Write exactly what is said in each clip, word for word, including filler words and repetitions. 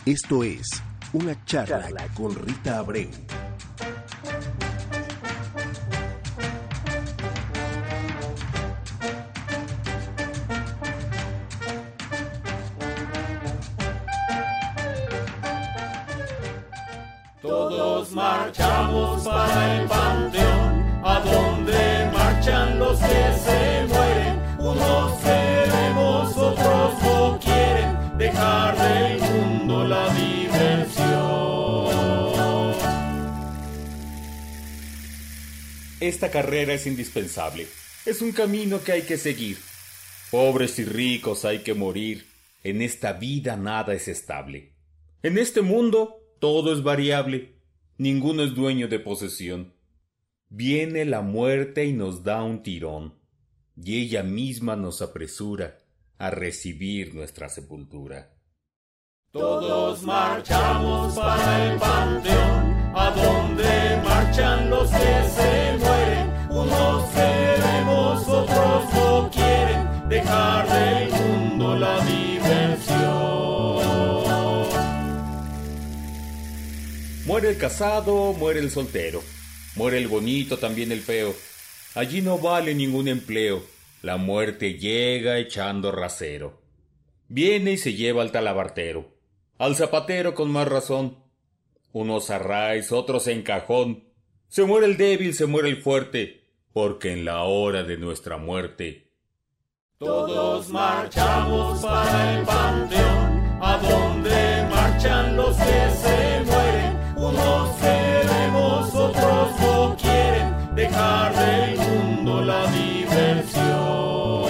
Esto es Una charla, charla con Rita Abreu. Todos marchamos para el panteón, a donde marchan los que se mueren. Unos queremos, otros no quieren dejar del mundo la diversión. Esta carrera es indispensable, es un camino que hay que seguir. Pobres y ricos hay que morir, en esta vida nada es estable. En este mundo todo es variable, ninguno es dueño de posesión. Viene la muerte y nos da un tirón, y ella misma nos apresura a recibir nuestra sepultura. Todos marchamos para el panteón, a donde marchan los que se mueren. Unos queremos, otros no quieren dejar del mundo la diversión. Muere el casado, muere el soltero, muere el bonito, también el feo. Allí no vale ningún empleo, la muerte llega echando rasero. Viene y se lleva al talabartero, al zapatero con más razón. Unos a raíz, otros en cajón. Se muere el débil, se muere el fuerte, porque en la hora de nuestra muerte todos marchamos para el panteón, a donde marchan los que se mueren. Unos queremos, otros no quieren dejar del mundo la diversión.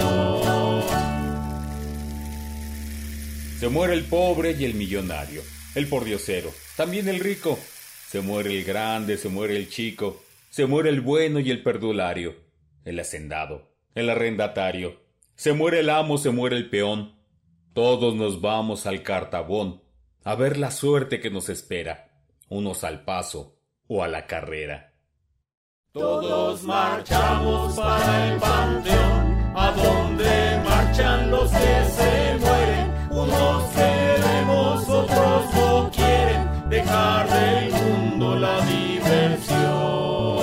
Se muere el pobre y el millonario, el pordiosero, también el rico. Se muere el grande, se muere el chico, se muere el bueno y el perdulario, el hacendado, el arrendatario. Se muere el amo, se muere el peón. Todos nos vamos al cartabón a ver la suerte que nos espera, unos al paso o a la carrera. Todos marchamos para el panteón, a donde marchan los que se mueren. Unos queremos, otros no quieren dejar del mundo la diversión.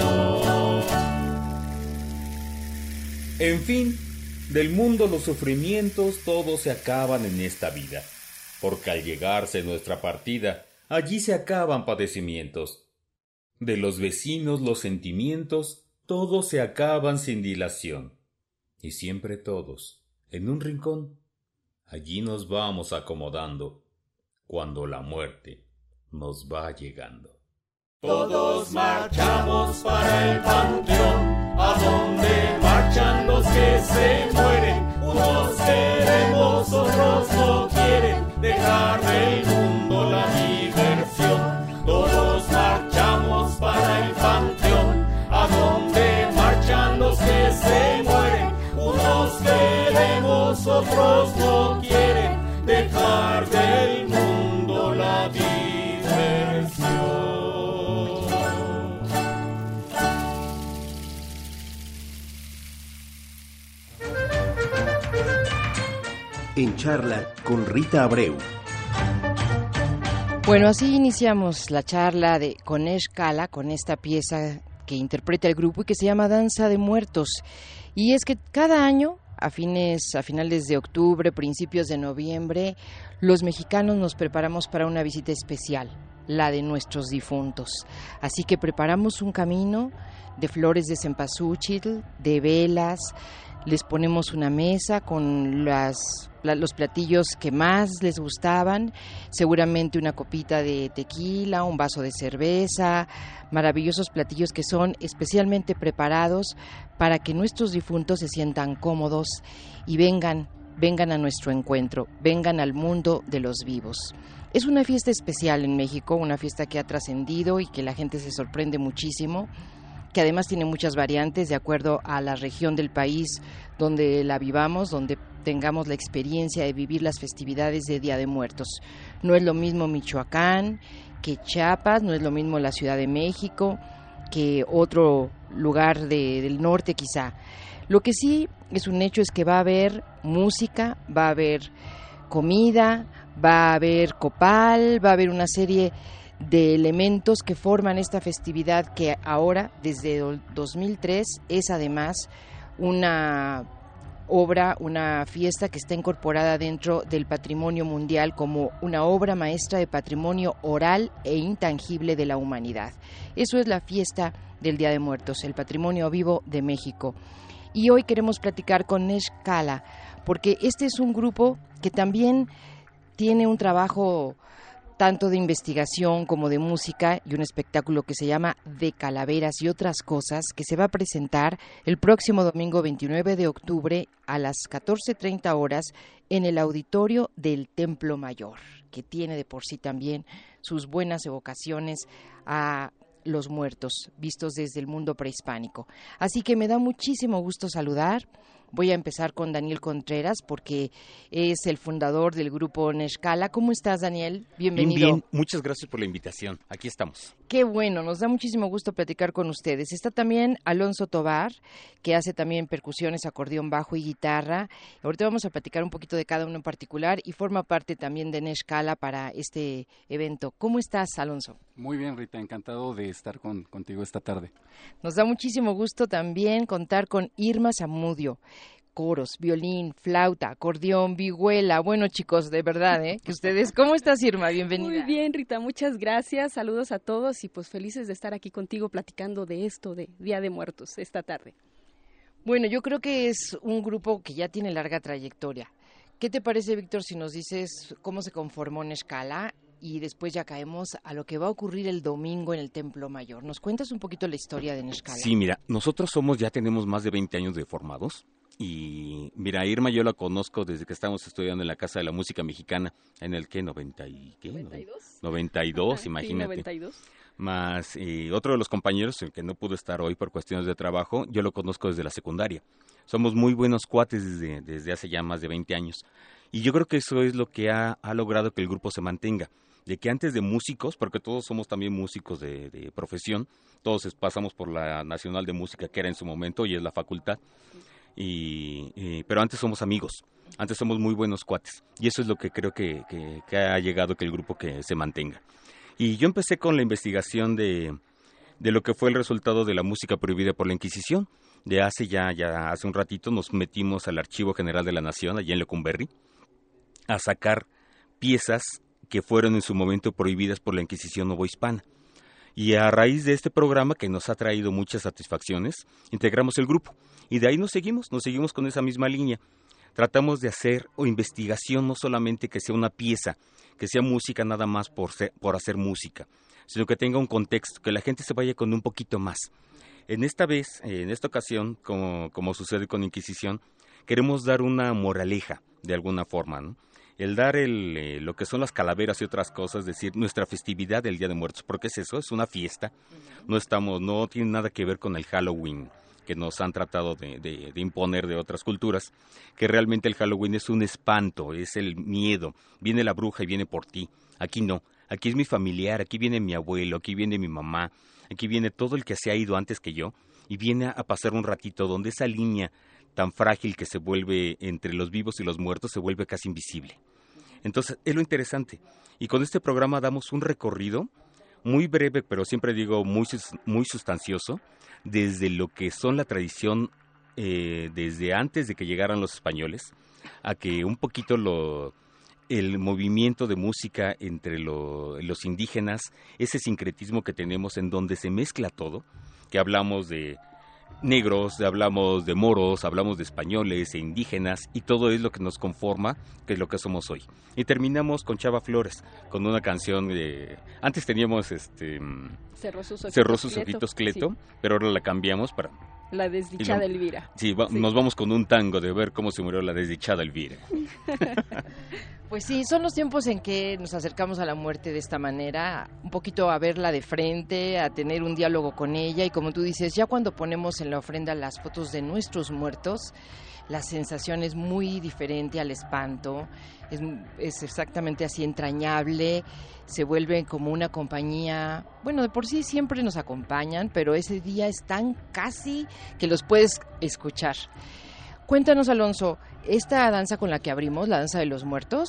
En fin, del mundo los sufrimientos todos se acaban en esta vida, porque al llegarse nuestra partida, allí se acaban padecimientos. De los vecinos los sentimientos, todos se acaban sin dilación. Y siempre todos, en un rincón, allí nos vamos acomodando, cuando la muerte nos va llegando. Todos marchamos para el panteón, a donde marchan los que se mueren. Unos queremos, otros no quieren dejar del mundo la diversión. Todos marchamos para el panteón, a donde marchan los que se mueren. Unos queremos, otros no quieren dejar del mundo la diversión. En charla con Rita Abreu. Bueno, así iniciamos la charla de con Escala, con esta pieza que interpreta el grupo y que se llama Danza de Muertos. Y es que cada año, a fines, a finales de octubre, principios de noviembre, los mexicanos nos preparamos para una visita especial, la de nuestros difuntos. Así que preparamos un camino de flores de cempasúchil, de velas. Les ponemos una mesa con las, la, los platillos que más les gustaban, seguramente una copita de tequila, un vaso de cerveza, maravillosos platillos que son especialmente preparados para que nuestros difuntos se sientan cómodos y vengan, vengan a nuestro encuentro, vengan al mundo de los vivos. Es una fiesta especial en México, una fiesta que ha trascendido y que la gente se sorprende muchísimo, que además tiene muchas variantes de acuerdo a la región del país donde la vivamos, donde tengamos la experiencia de vivir las festividades de Día de Muertos. No es lo mismo Michoacán que Chiapas, no es lo mismo la Ciudad de México que otro lugar de, del norte quizá. Lo que sí es un hecho es que va a haber música, va a haber comida, va a haber copal, va a haber una serie de elementos que forman esta festividad que ahora, desde dos mil tres, es además una obra, una fiesta que está incorporada dentro del patrimonio mundial como una obra maestra de patrimonio oral e intangible de la humanidad. Eso es la fiesta del Día de Muertos, el patrimonio vivo de México. Y hoy queremos platicar con Nesh Kala, porque este es un grupo que también tiene un trabajo tanto de investigación como de música y un espectáculo que se llama De Calaveras y otras cosas, que se va a presentar el próximo domingo veintinueve de octubre a las catorce treinta horas en el auditorio del Templo Mayor, que tiene de por sí también sus buenas evocaciones a los muertos vistos desde el mundo prehispánico. Así que me da muchísimo gusto saludar. Voy a empezar con Daniel Contreras porque es el fundador del grupo Nesh Kala. ¿Cómo estás, Daniel? Bienvenido. Bien, bien. Muchas gracias por la invitación. Aquí estamos. Qué bueno, nos da muchísimo gusto platicar con ustedes. Está también Alonso Tovar, que hace también percusiones, acordeón, bajo y guitarra. Ahorita vamos a platicar un poquito de cada uno en particular y forma parte también de Nesh Kala para este evento. ¿Cómo estás, Alonso? Muy bien, Rita. Encantado de estar con, contigo esta tarde. Nos da muchísimo gusto también contar con Irma Zamudio. Coros, violín, flauta, acordeón, vihuela. Bueno, chicos, de verdad, ¿eh? Que ustedes, ¿cómo estás, Irma? Bienvenida. Muy bien, Rita, muchas gracias. Saludos a todos y pues felices de estar aquí contigo platicando de esto, de Día de Muertos, esta tarde. Bueno, yo creo que es un grupo que ya tiene larga trayectoria. ¿Qué te parece, Víctor, si nos dices cómo se conformó Nesh Kala? Y después ya caemos a lo que va a ocurrir el domingo en el Templo Mayor. ¿Nos cuentas un poquito la historia de Nesh Kala? Sí, mira, nosotros somos, ya tenemos más de veinte años de formados. Y mira, Irma yo la conozco desde que estábamos estudiando en la Casa de la Música Mexicana, en el que noventa y ¿qué? noventa y dos. noventa y dos, Ajá, imagínate. Sí, noventa y dos. Más eh, otro de los compañeros, el que no pudo estar hoy por cuestiones de trabajo, yo lo conozco desde la secundaria. Somos muy buenos cuates desde, desde hace ya más de veinte años. Y yo creo que eso es lo que ha, ha logrado que el grupo se mantenga. De que antes de músicos, porque todos somos también músicos de, de profesión, todos pasamos por la Nacional de Música, que era en su momento, y es la facultad. Y, y, pero antes somos amigos, antes somos muy buenos cuates y eso es lo que creo que, que, que ha llegado que el grupo que se mantenga. Y yo empecé con la investigación de, de lo que fue el resultado de la música prohibida por la Inquisición. De hace ya, ya hace un ratito nos metimos al Archivo General de la Nación, allá en Lecumberri, a sacar piezas que fueron en su momento prohibidas por la Inquisición novohispana. Y a raíz de este programa, que nos ha traído muchas satisfacciones, integramos el grupo. Y de ahí nos seguimos, nos seguimos con esa misma línea. Tratamos de hacer o investigación, no solamente que sea una pieza, que sea música nada más por, ser, por hacer música, sino que tenga un contexto, que la gente se vaya con un poquito más. En esta vez, en esta ocasión, como, como sucede con Inquisición, queremos dar una moraleja, de alguna forma, ¿no? El dar el, eh, lo que son las calaveras y otras cosas, es decir, nuestra festividad del Día de Muertos, porque es eso, es una fiesta, no estamos, no tiene nada que ver con el Halloween que nos han tratado de, de, de imponer de otras culturas, que realmente el Halloween es un espanto, es el miedo, viene la bruja y viene por ti. Aquí no, aquí es mi familiar, aquí viene mi abuelo, aquí viene mi mamá, aquí viene todo el que se ha ido antes que yo y viene a pasar un ratito donde esa línea tan frágil que se vuelve entre los vivos y los muertos se vuelve casi invisible. Entonces, es lo interesante. Y con este programa damos un recorrido muy breve, pero siempre digo muy, muy sustancioso, desde lo que son la tradición eh, desde antes de que llegaran los españoles, a que un poquito lo, el movimiento de música entre lo, los indígenas, ese sincretismo que tenemos en donde se mezcla todo, que hablamos de negros, hablamos de moros, hablamos de españoles e indígenas, y todo es lo que nos conforma, que es lo que somos hoy. Y terminamos con Chava Flores, con una canción de... Antes teníamos este... Cerró sus ojitos, Cerró sus ojitos Cleto, sí. Pero ahora la cambiamos para... La desdichada y lo, Elvira. Sí, va, sí, nos vamos con un tango de ver cómo se murió la desdichada Elvira. Pues sí, son los tiempos en que nos acercamos a la muerte de esta manera, un poquito a verla de frente, a tener un diálogo con ella, y como tú dices, ya cuando ponemos en la ofrenda las fotos de nuestros muertos, la sensación es muy diferente al espanto, es, es exactamente así entrañable, se vuelven como una compañía, bueno, de por sí siempre nos acompañan, pero ese día están casi que los puedes escuchar. Cuéntanos, Alonso, esta danza con la que abrimos, la danza de los muertos,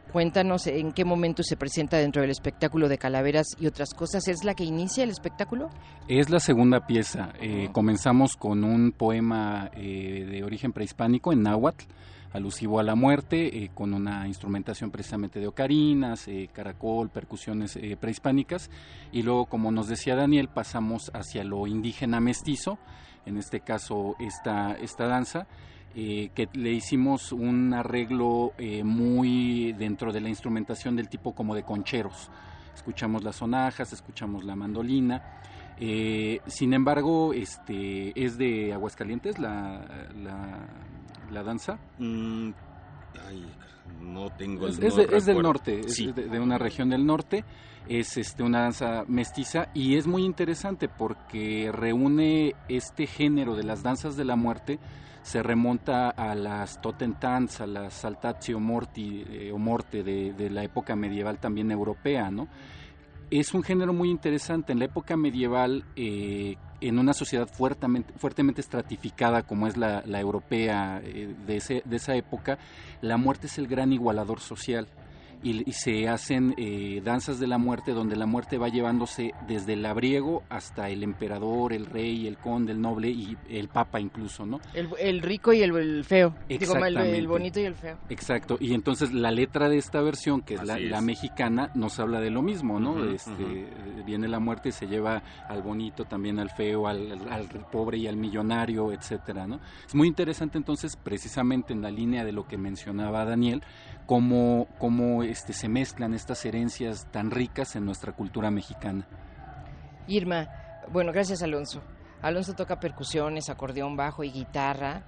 Cuéntanos en qué momento se presenta dentro del espectáculo de Calaveras y otras cosas. ¿Es la que inicia el espectáculo? Es la segunda pieza. Eh, comenzamos con un poema eh, de origen prehispánico en náhuatl, alusivo a la muerte, eh, con una instrumentación precisamente de ocarinas, eh, caracol, percusiones eh, prehispánicas, y luego, como nos decía Daniel, pasamos hacia lo indígena mestizo, en este caso esta, esta danza, eh, que le hicimos un arreglo eh, muy dentro de la instrumentación del tipo como de concheros. Escuchamos las sonajas, escuchamos la mandolina. Eh, sin embargo, este es de Aguascalientes la, la, la danza. Mm, ay, no tengo el es, no es, de, es del norte, sí. es de, de una región del norte. Es este una danza mestiza y es muy interesante porque reúne este género de las danzas de la muerte. Se remonta a las Totentans, a las Saltatio Morti eh, o Morte de, de la época medieval también europea, ¿no? Es un género muy interesante. En la época medieval, eh, en una sociedad fuertemente, fuertemente estratificada como es la, la europea eh, de, ese, de esa época, la muerte es el gran igualador social. Y, y se hacen eh, danzas de la muerte donde la muerte va llevándose desde el labriego hasta el emperador, el rey, el conde, el noble y el papa incluso, ¿no? El, el rico y el, el feo. Exactamente. Digo, el, el bonito y el feo. Exacto, y entonces la letra de esta versión, que es la, es la mexicana, nos habla de lo mismo, ¿no? Uh-huh, este, uh-huh. Viene la muerte y se lleva al bonito, también al feo, al, al, al pobre y al millonario, etcétera, ¿no? Es muy interesante entonces, precisamente en la línea de lo que mencionaba Daniel, cómo, cómo este, se mezclan estas herencias tan ricas en nuestra cultura mexicana. Irma, bueno, gracias Alonso. Alonso toca percusiones, acordeón, bajo y guitarra.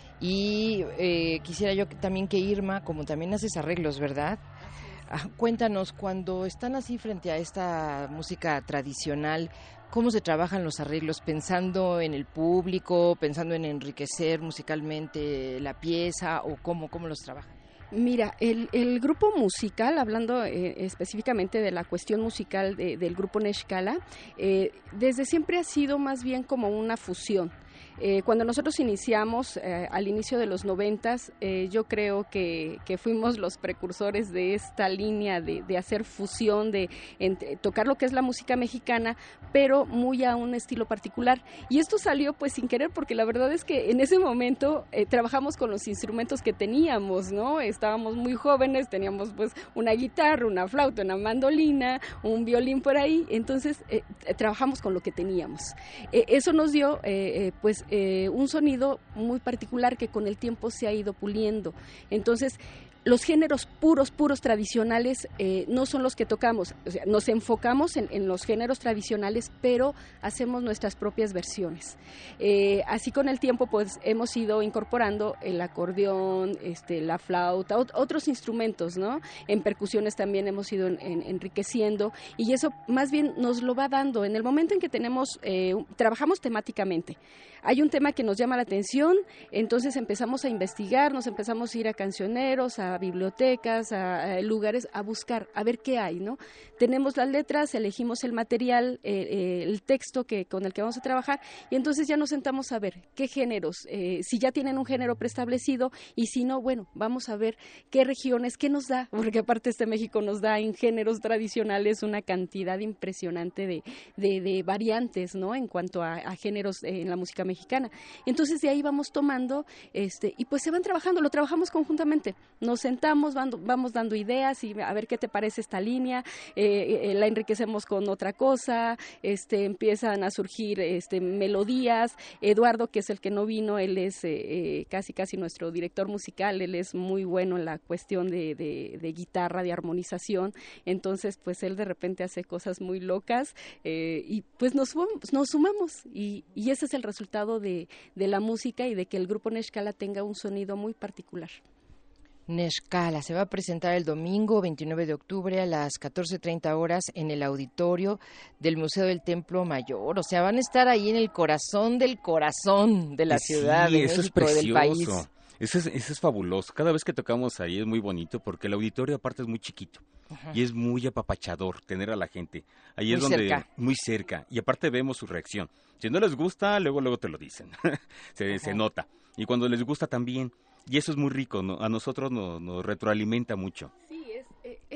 Y eh, quisiera yo que, también que Irma, como también haces arreglos, ¿verdad? Ah, cuéntanos, cuando están así frente a esta música tradicional, ¿cómo se trabajan los arreglos? ¿Pensando en el público, pensando en enriquecer musicalmente la pieza o cómo, cómo los trabajan? Mira, el, el grupo musical, hablando eh, específicamente de la cuestión musical de, del grupo Nexcala, eh, desde siempre ha sido más bien como una fusión. Eh, cuando nosotros iniciamos eh, al inicio de los noventas, eh, yo creo que, que fuimos los precursores de esta línea de, de hacer fusión, de entre, tocar lo que es la música mexicana, pero muy a un estilo particular. Y esto salió pues sin querer, porque la verdad es que en ese momento eh, trabajamos con los instrumentos que teníamos, ¿no? Estábamos muy jóvenes, teníamos pues una guitarra, una flauta, una mandolina, un violín por ahí, entonces eh, trabajamos con lo que teníamos. Eh, eso nos dio eh, eh, pues Eh, un sonido muy particular que con el tiempo se ha ido puliendo. Entonces, los géneros puros, puros tradicionales eh, no son los que tocamos. O sea, nos enfocamos en, en los géneros tradicionales, pero hacemos nuestras propias versiones. Eh, así con el tiempo, pues hemos ido incorporando el acordeón, este, la flauta, ot- otros instrumentos, ¿no? En percusiones también hemos ido en, en, enriqueciendo, y eso más bien nos lo va dando en el momento en que tenemos, eh, trabajamos temáticamente. Hay un tema que nos llama la atención, entonces empezamos a investigar, nos empezamos a ir a cancioneros, a bibliotecas, a, a lugares, a buscar, a ver qué hay, ¿no? Tenemos las letras, elegimos el material, eh, eh, el texto que con el que vamos a trabajar, y entonces ya nos sentamos a ver qué géneros, eh, si ya tienen un género preestablecido, y si no, bueno, vamos a ver qué regiones, qué nos da, porque aparte este México nos da en géneros tradicionales una cantidad impresionante de, de, de variantes, ¿no? En cuanto a, a géneros eh, en la música mexicana. Entonces de ahí vamos tomando, este, y pues se van trabajando, lo trabajamos conjuntamente, nos sentamos, van, vamos dando ideas y a ver qué te parece esta línea, eh, eh, la enriquecemos con otra cosa, este, empiezan a surgir este, melodías. Eduardo, que es el que no vino, él es eh, eh, casi casi nuestro director musical, él es muy bueno en la cuestión de, de, de guitarra, de armonización, entonces pues él de repente hace cosas muy locas eh, y pues nos, nos sumamos y, y ese es el resultado de, de la música y de que el grupo Nexcala tenga un sonido muy particular. Nexcala se va a presentar el domingo veintinueve de octubre a las catorce treinta horas en el auditorio del Museo del Templo Mayor. O sea, van a estar ahí en el corazón del corazón de la sí, ciudad de eso México, es del país. Eso es, eso es fabuloso. Cada vez que tocamos ahí es muy bonito porque el auditorio aparte es muy chiquito. Ajá. Y es muy apapachador tener a la gente. Ahí muy es donde cerca. Muy cerca. Y aparte vemos su reacción. Si no les gusta, luego luego te lo dicen. se, se nota. Y cuando les gusta también. Y eso es muy rico, ¿no? A nosotros nos, nos retroalimenta mucho. Sí, es,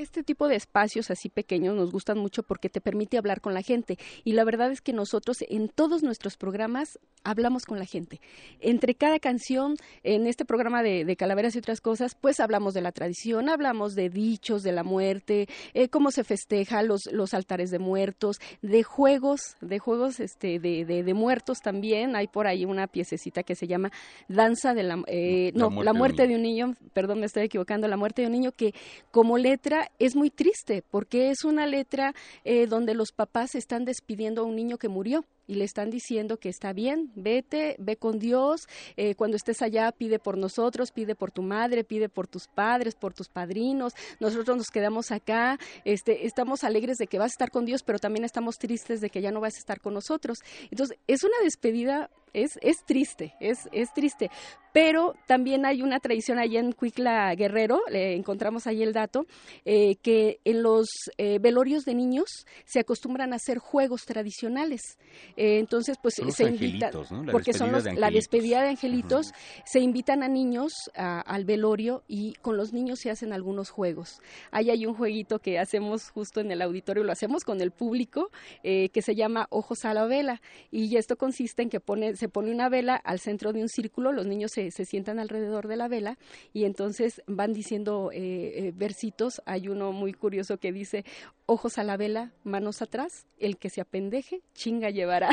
este tipo de espacios así pequeños nos gustan mucho porque te permite hablar con la gente. Y la verdad es que nosotros en todos nuestros programas hablamos con la gente. Entre cada canción, en este programa de, de Calaveras y otras cosas, pues hablamos de la tradición, hablamos de dichos, de la muerte, eh, cómo se festeja, los, los altares de muertos, de juegos, de juegos este, de, de, de muertos también. Hay por ahí una piececita que se llama Danza de la... Eh, no, la muerte, la muerte de, un de un niño, perdón, me estoy equivocando, La muerte de un niño, que como letra es muy triste, porque es una letra eh, donde los papás están despidiendo a un niño que murió y le están diciendo que está bien, vete, ve con Dios, eh, cuando estés allá pide por nosotros, pide por tu madre, pide por tus padres, por tus padrinos, nosotros nos quedamos acá, este, estamos alegres de que vas a estar con Dios, pero también estamos tristes de que ya no vas a estar con nosotros. Entonces, es una despedida, es, es triste, es, es triste, pero también hay una tradición allá en Cuicla Guerrero, le encontramos ahí el dato, eh, que en los eh, velorios de niños se acostumbran a hacer juegos tradicionales. Eh, entonces, pues son se invitan, ¿no? porque son los, de la despedida de angelitos, uh-huh. Se invitan a niños a, al velorio y con los niños se hacen algunos juegos. Ahí hay un jueguito que hacemos justo en el auditorio, lo hacemos con el público, eh, que se llama Ojos a la Vela, y esto consiste en que pone, se pone una vela al centro de un círculo, los niños se, se sientan alrededor de la vela y entonces van diciendo eh, eh, versitos. Hay uno muy curioso que dice: ojos a la vela, manos atrás, el que se apendeje, chinga llevará.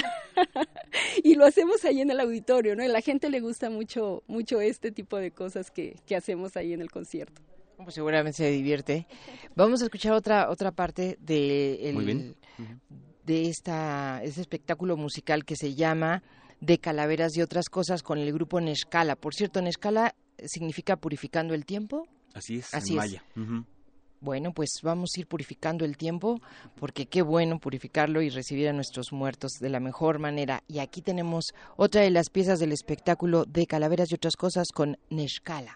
Y lo hacemos ahí en el auditorio, ¿no? Y a la gente le gusta mucho, mucho este tipo de cosas que, que hacemos ahí en el concierto. Pues seguramente se divierte. Vamos a escuchar otra otra parte de el, Muy bien. de esta este espectáculo musical que se llama De Calaveras y otras cosas, con el grupo Nexcala. Por cierto, Nexcala significa purificando el tiempo. Así es, Así en es. maya. Uh-huh. Bueno, pues vamos a ir purificando el tiempo, porque qué bueno purificarlo y recibir a nuestros muertos de la mejor manera. Y aquí tenemos otra de las piezas del espectáculo De Calaveras y otras cosas con Nexcala.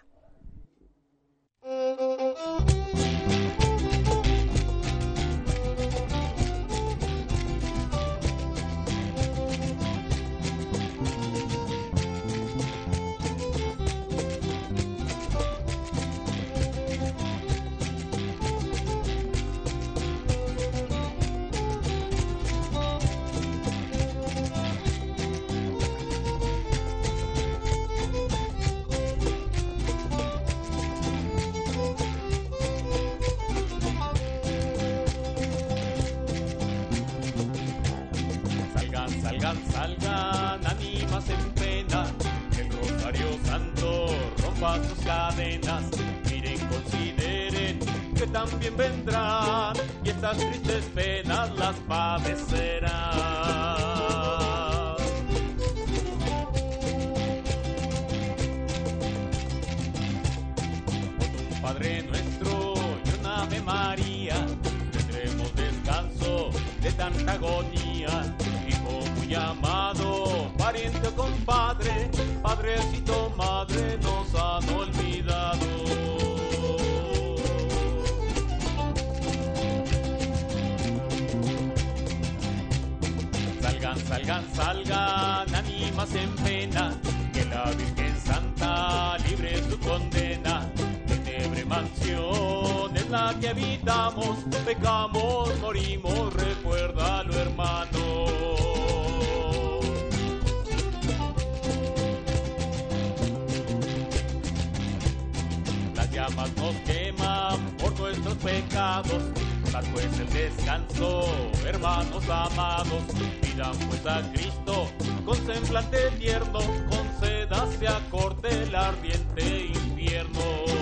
Salgan, ánimas en pena, que el Rosario Santo rompa sus cadenas. Miren, consideren que también vendrán y estas tristes penas las padecerán. Con un Padre Nuestro y una Ave María tendremos descanso de tanta agonía. Muy amado, pariente o compadre, padrecito, madre, nos han olvidado. Salgan, salgan, salgan, ánimas en pena, que la Virgen Santa libre su condena. Tenebre mansión es la que habitamos, pecamos, morimos, recuérdalo, hermano. Llamas nos queman por nuestros pecados, dar pues el descanso, hermanos amados. Pidan pues a Cristo con semblante tierno, concédase a corte el ardiente infierno.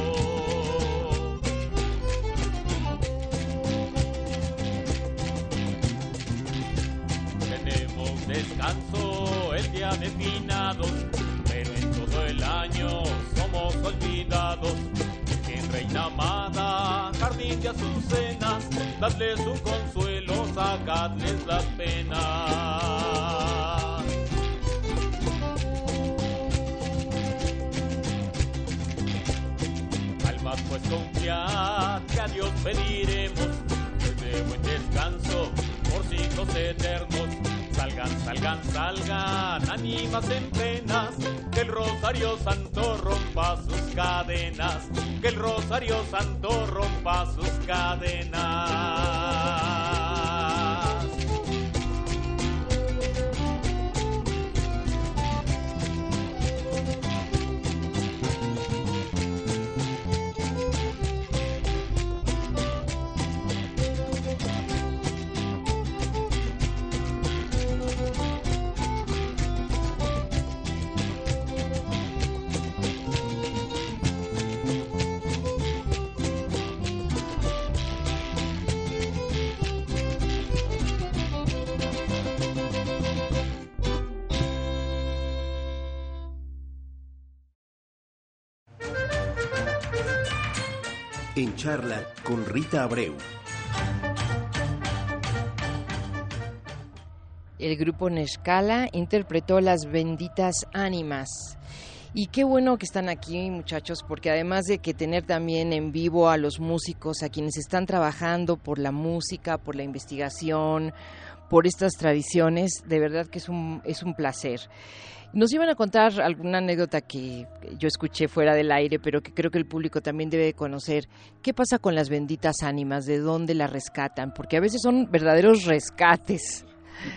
Tenemos descanso el día de finados, pero en todo el año somos olvidados. Reina amada, jardín de azucenas, dadles un consuelo, sacadles las penas. Almas pues confiad que a Dios pediremos, desde buen descanso por siglos eternos. Salgan, salgan, salgan, ánimas en penas, que el Rosario Santo rompa sus cadenas, que el Rosario Santo rompa sus cadenas. En charla con Rita Abreu. El grupo Nexcala interpretó Las benditas ánimas. Y qué bueno que están aquí, muchachos, porque además de que tener también en vivo a los músicos, a quienes están trabajando por la música, por la investigación, por estas tradiciones, de verdad que es un, es un placer. Nos iban a contar alguna anécdota que yo escuché fuera del aire, pero que creo que el público también debe conocer. ¿Qué pasa con las benditas ánimas? ¿De dónde las rescatan? Porque a veces son verdaderos rescates.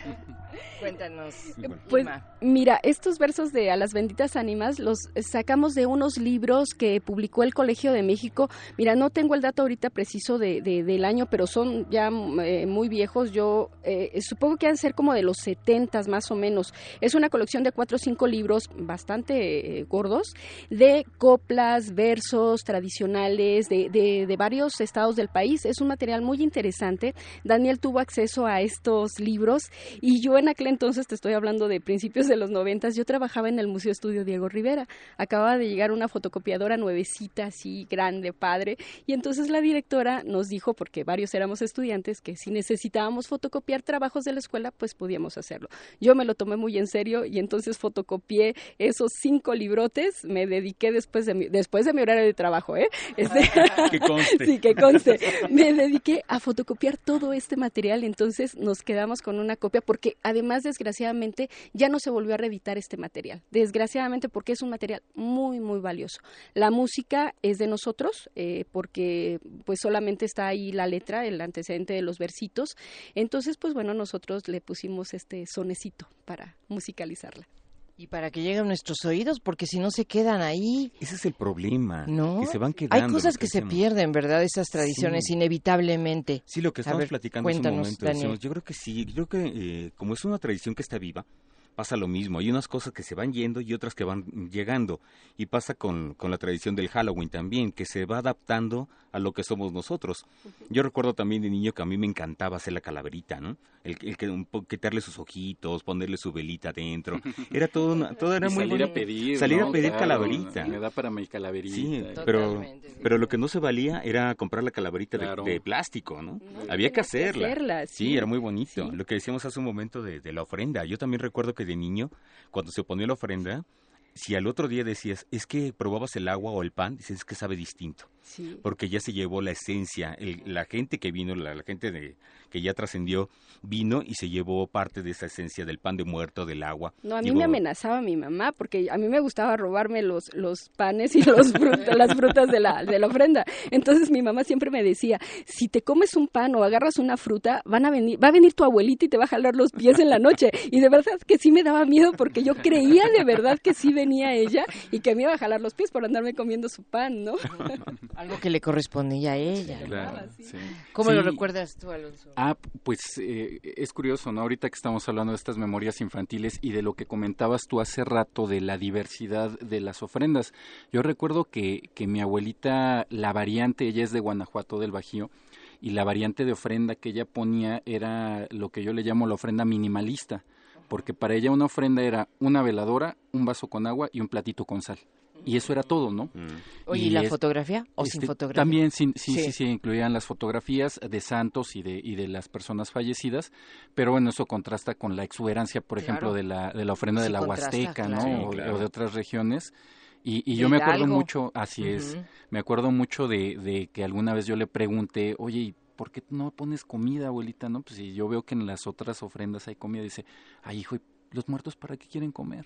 Cuéntanos. Pues mira, estos versos de A las benditas ánimas los sacamos de unos libros que publicó el Colegio de México. Mira, no tengo el dato ahorita preciso de, de, del año, pero son ya eh, muy viejos. Yo eh, supongo que han de ser como de los setentas más o menos. Es una colección de cuatro o cinco libros bastante eh, gordos de coplas, versos tradicionales de, de, de varios estados del país. Es un material muy interesante. Daniel tuvo acceso a estos libros y yo en aquel entonces, te estoy hablando de principios de los noventas, yo trabajaba en el Museo Estudio Diego Rivera. Acababa de llegar una fotocopiadora nuevecita, así grande, padre, y entonces la directora nos dijo, porque varios éramos estudiantes, que si necesitábamos fotocopiar trabajos de la escuela, pues podíamos hacerlo. Yo me lo tomé muy en serio y entonces fotocopié esos cinco librotes, me dediqué después de mi, después de mi horario de trabajo, ¿eh? Este, que conste. Sí, que conste. Me dediqué a fotocopiar todo este material, entonces nos quedamos con una copia, porque además, desgraciadamente, ya no se volvió a reeditar este material. Desgraciadamente, porque es un material muy, muy valioso. La música es de nosotros, eh, porque pues solamente está ahí la letra, el antecedente de los versitos. Entonces, pues bueno, nosotros le pusimos este sonecito para musicalizarla. Y para que lleguen a nuestros oídos, porque si no se quedan ahí. Ese es el problema, ¿no? Que se van quedando. Hay cosas que, que se pierden, ¿verdad? Esas tradiciones, sí, inevitablemente. Sí, lo que estamos ver, platicando en ese momento. Decimos, yo creo que sí, yo creo que eh, como es una tradición que está viva, pasa lo mismo. Hay unas cosas que se van yendo y otras que van llegando. Y pasa con, con la tradición del Halloween también, que se va adaptando a lo que somos nosotros. Yo recuerdo también de niño que a mí me encantaba hacer la calaverita, ¿no? El, el que un, quitarle sus ojitos, ponerle su velita adentro. Era todo, una, todo era y muy salir bonito. a pedir, salir ¿no? a pedir Claro, calaverita. Me da para mi calaverita. Sí, pero, pero lo que no se valía era comprar la calaverita claro. de, de plástico, ¿no? no Había que hacerla. Que hacerla sí. sí, era muy bonito. Sí. Lo que decíamos hace un momento de, de la ofrenda. Yo también recuerdo que de niño, cuando se ponía la ofrenda, si al otro día decías, es que probabas el agua o el pan, dices, es que sabe distinto. Sí. Porque ya se llevó la esencia, el, la gente que vino, la, la gente de, que ya trascendió, vino y se llevó parte de esa esencia del pan de muerto, del agua. No, a mí Digo, me amenazaba mi mamá, porque a mí me gustaba robarme los, los panes y los frutas, las frutas de la, de la ofrenda. Entonces mi mamá siempre me decía, si te comes un pan o agarras una fruta, van a venir, va a venir tu abuelita y te va a jalar los pies en la noche. Y de verdad que sí me daba miedo, porque yo creía de verdad que sí venía ella y que me iba a jalar los pies por andarme comiendo su pan, ¿no? Algo que le correspondía a ella. Claro, sí. Sí. ¿Cómo sí. lo recuerdas tú, Alonso? Ah, pues eh, es curioso, ¿no? Ahorita que estamos hablando de estas memorias infantiles y de lo que comentabas tú hace rato de la diversidad de las ofrendas. Yo recuerdo que, que mi abuelita, la variante, ella es de Guanajuato del Bajío, y la variante de ofrenda que ella ponía era lo que yo le llamo la ofrenda minimalista, porque para ella una ofrenda era una veladora, un vaso con agua y un platito con sal. Y eso era todo, ¿no? Mm. Oye, ¿y la es, fotografía o este, sin fotografía? También sí, sí, sí, sí, sí, incluían las fotografías de santos y de y de las personas fallecidas, pero bueno, eso contrasta con la exuberancia, por claro. ejemplo, de la de la ofrenda sí, de la Huasteca, claro. ¿no? Sí, o, claro. o de otras regiones. Y, y yo me acuerdo Hidalgo. mucho, así uh-huh. es, me acuerdo mucho de, de que alguna vez yo le pregunté, oye, ¿por qué no pones comida, abuelita? No, pues si yo veo que en las otras ofrendas hay comida, dice, ay, hijo, ¿los muertos para qué quieren comer?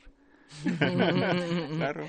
Claro.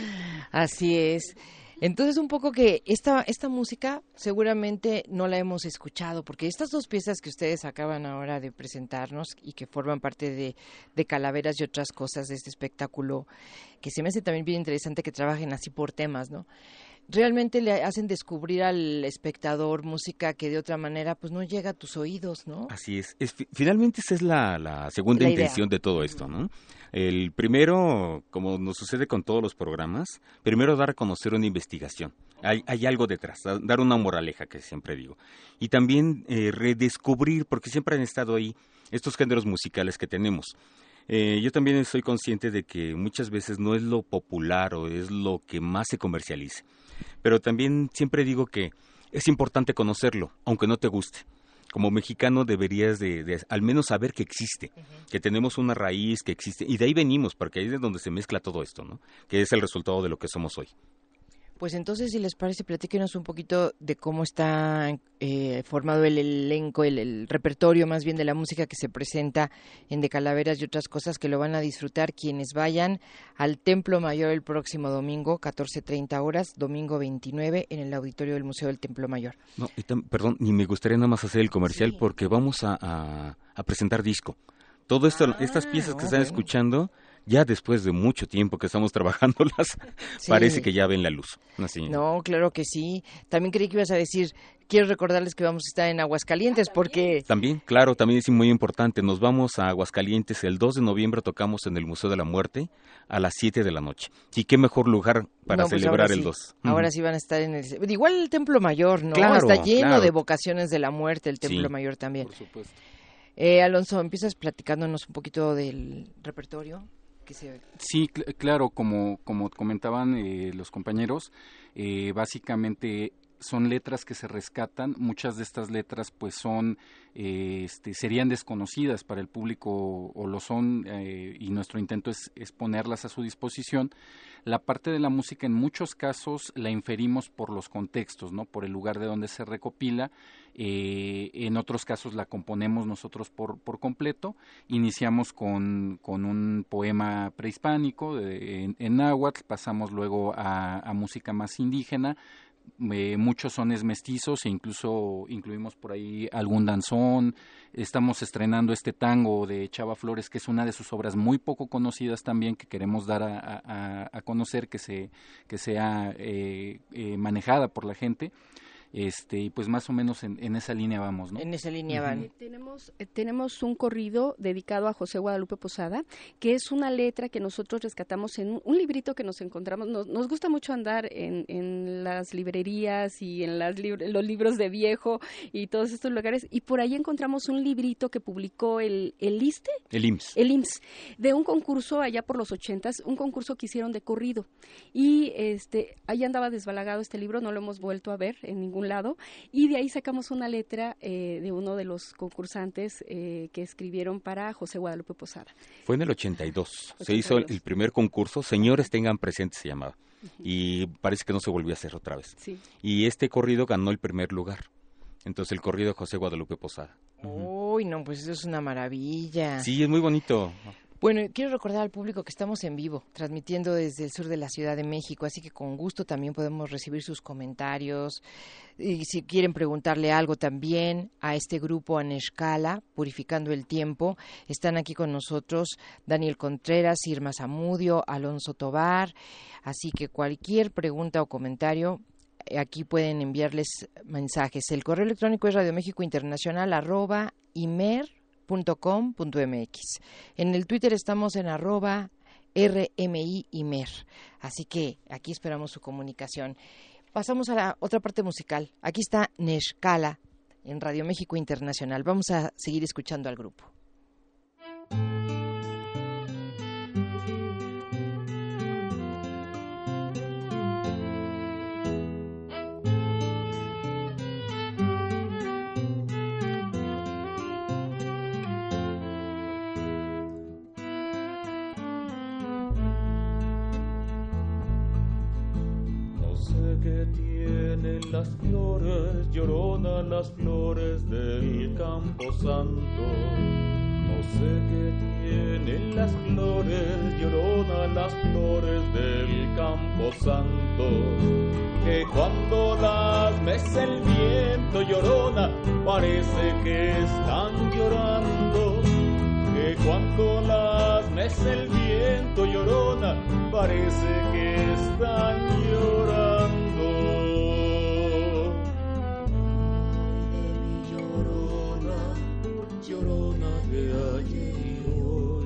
Así es. Entonces, un poco que esta esta música seguramente no la hemos escuchado, porque estas dos piezas que ustedes acaban ahora de presentarnos y que forman parte de, de Calaveras y otras cosas de este espectáculo, que se me hace también bien interesante que trabajen así por temas, ¿no? Realmente le hacen descubrir al espectador música que de otra manera pues no llega a tus oídos, ¿no? Así es. es finalmente esa es la, la segunda La intención idea. de todo esto, ¿no? El primero, como nos sucede con todos los programas, primero dar a conocer una investigación. Hay, hay algo detrás, dar una moraleja, que siempre digo. Y también eh, redescubrir, porque siempre han estado ahí estos géneros musicales que tenemos. Eh, yo también soy consciente de que muchas veces no es lo popular o es lo que más se comercialice. Pero también siempre digo que es importante conocerlo, aunque no te guste. Como mexicano deberías de, de al menos saber que existe, uh-huh. que tenemos una raíz, que existe, y de ahí venimos, porque ahí es donde se mezcla todo esto, ¿no? Que es el resultado de lo que somos hoy. Pues entonces, si les parece, platíquenos un poquito de cómo está eh, formado el elenco, el, el repertorio más bien de la música que se presenta en De Calaveras y otras cosas, que lo van a disfrutar quienes vayan al Templo Mayor el próximo domingo, catorce treinta horas, domingo veintinueve, en el auditorio del Museo del Templo Mayor. No, y tam, perdón, ni me gustaría nada más hacer el comercial, sí. porque vamos a, a, a presentar disco. Todo esto, ah, estas piezas que oh, están bueno. escuchando, ya después de mucho tiempo que estamos trabajándolas, sí. parece que ya ven la luz. Así. No, claro que sí. También creí que ibas a decir, quiero recordarles que vamos a estar en Aguascalientes, porque... También, claro, también es muy importante. Nos vamos a Aguascalientes el dos de noviembre, tocamos en el Museo de la Muerte a las siete de la noche. Y qué mejor lugar para no, pues celebrar sí. el dos. Ahora uh-huh. sí van a estar en el... Igual el Templo Mayor, ¿no? Claro, está lleno claro. de vocaciones de la muerte, el Templo sí. Mayor también. Por supuesto. Eh, Alonso, ¿empiezas platicándonos un poquito del repertorio? Que se... Sí, cl- claro, como, como comentaban eh, los compañeros, eh, básicamente son letras que se rescatan. Muchas de estas letras pues son eh, este, serían desconocidas para el público o, o lo son eh, y nuestro intento es, es ponerlas a su disposición. La parte de la música en muchos casos la inferimos por los contextos, ¿no? Por el lugar de donde se recopila. Eh, en otros casos la componemos nosotros por, por completo. Iniciamos con, con un poema prehispánico de, en, en náhuatl, pasamos luego a, a música más indígena. Eh, muchos sones mestizos e incluso incluimos por ahí algún danzón. Estamos estrenando este tango de Chava Flores, que es una de sus obras muy poco conocidas también, que queremos dar a, a, a conocer, que se que sea eh, eh, manejada por la gente. Este, y pues más o menos en, en esa línea vamos, ¿no? En esa línea van. Eh, tenemos, eh, tenemos un corrido dedicado a José Guadalupe Posada, que es una letra que nosotros rescatamos en un, un librito que nos encontramos. Nos, nos gusta mucho andar en, en las librerías y en las lib- los libros de viejo y todos estos lugares, y por ahí encontramos un librito que publicó el, el ISSSTE. El I M S S. El I M S S, de un concurso allá por los ochentas, un concurso que hicieron de corrido. Y este, ahí andaba desbalagado este libro, no lo hemos vuelto a ver en ningún lado, y de ahí sacamos una letra eh, de uno de los concursantes eh, que escribieron para José Guadalupe Posada. Fue en el ochenta y dos, ochenta y dos. Se hizo el, el primer concurso, Señores Tengan Presente se llamaba, uh-huh. y parece que no se volvió a hacer otra vez. Sí. Y este corrido ganó el primer lugar, entonces el corrido de José Guadalupe Posada. Uh-huh. Uy, no, pues eso es una maravilla. Sí, es muy bonito. Bueno, quiero recordar al público que estamos en vivo, transmitiendo desde el sur de la Ciudad de México, así que con gusto también podemos recibir sus comentarios, y si quieren preguntarle algo también a este grupo Anexcala, Purificando el Tiempo. Están aquí con nosotros Daniel Contreras, Irma Zamudio, Alonso Tobar, así que cualquier pregunta o comentario, aquí pueden enviarles mensajes. El correo electrónico es radiomexicointernacional arroba imer punto com punto mx. En el Twitter estamos en arroba rmiimer. Así que aquí esperamos su comunicación. Pasamos a la otra parte musical. Aquí está Nexcala en Radio México Internacional. Vamos a seguir escuchando al grupo. Que tienen las flores, lloronas las flores del campo santo. No sé que tienen las flores, Llorona, las flores del Campo Santo, que cuando las mece el viento, Llorona, parece que están llorando. Que cuando las mece el viento, Llorona, parece que están llorando. Ay de mi Llorona, Llorona de ayer y hoy.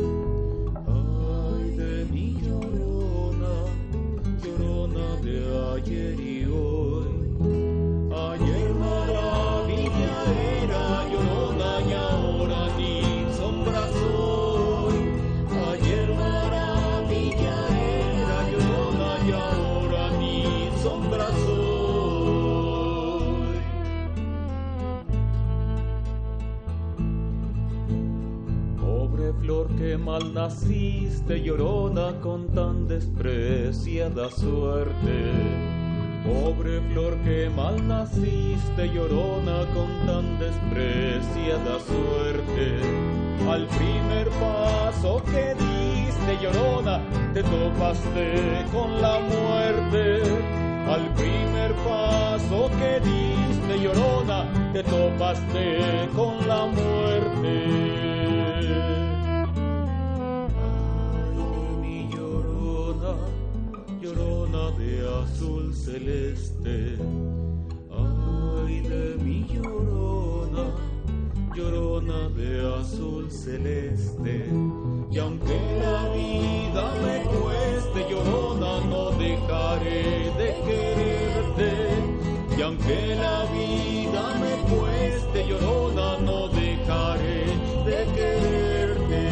Ay de mi Llorona, Llorona de ayer y hoy. Ayer maravilla era, Llorona, y ahora ni sombra soy. Ayer maravilla era, Llorona, y ahora ni sombra soy. Pobre flor que mal naciste, Llorona, con tan despreciada suerte. Pobre flor que mal naciste, Llorona, con tan despreciada suerte. Al primer paso que diste, Llorona, te topaste con la muerte. Al primer paso que diste, Llorona, te topaste con la muerte. Ay de mi Llorona, Llorona de azul celeste. Ay de mi Llorona, Llorona de azul celeste. Y aunque la vida me cueste, Llorona, no dejaré de quererte. Y aunque la vida me cueste, Llorona, no dejaré de quererte.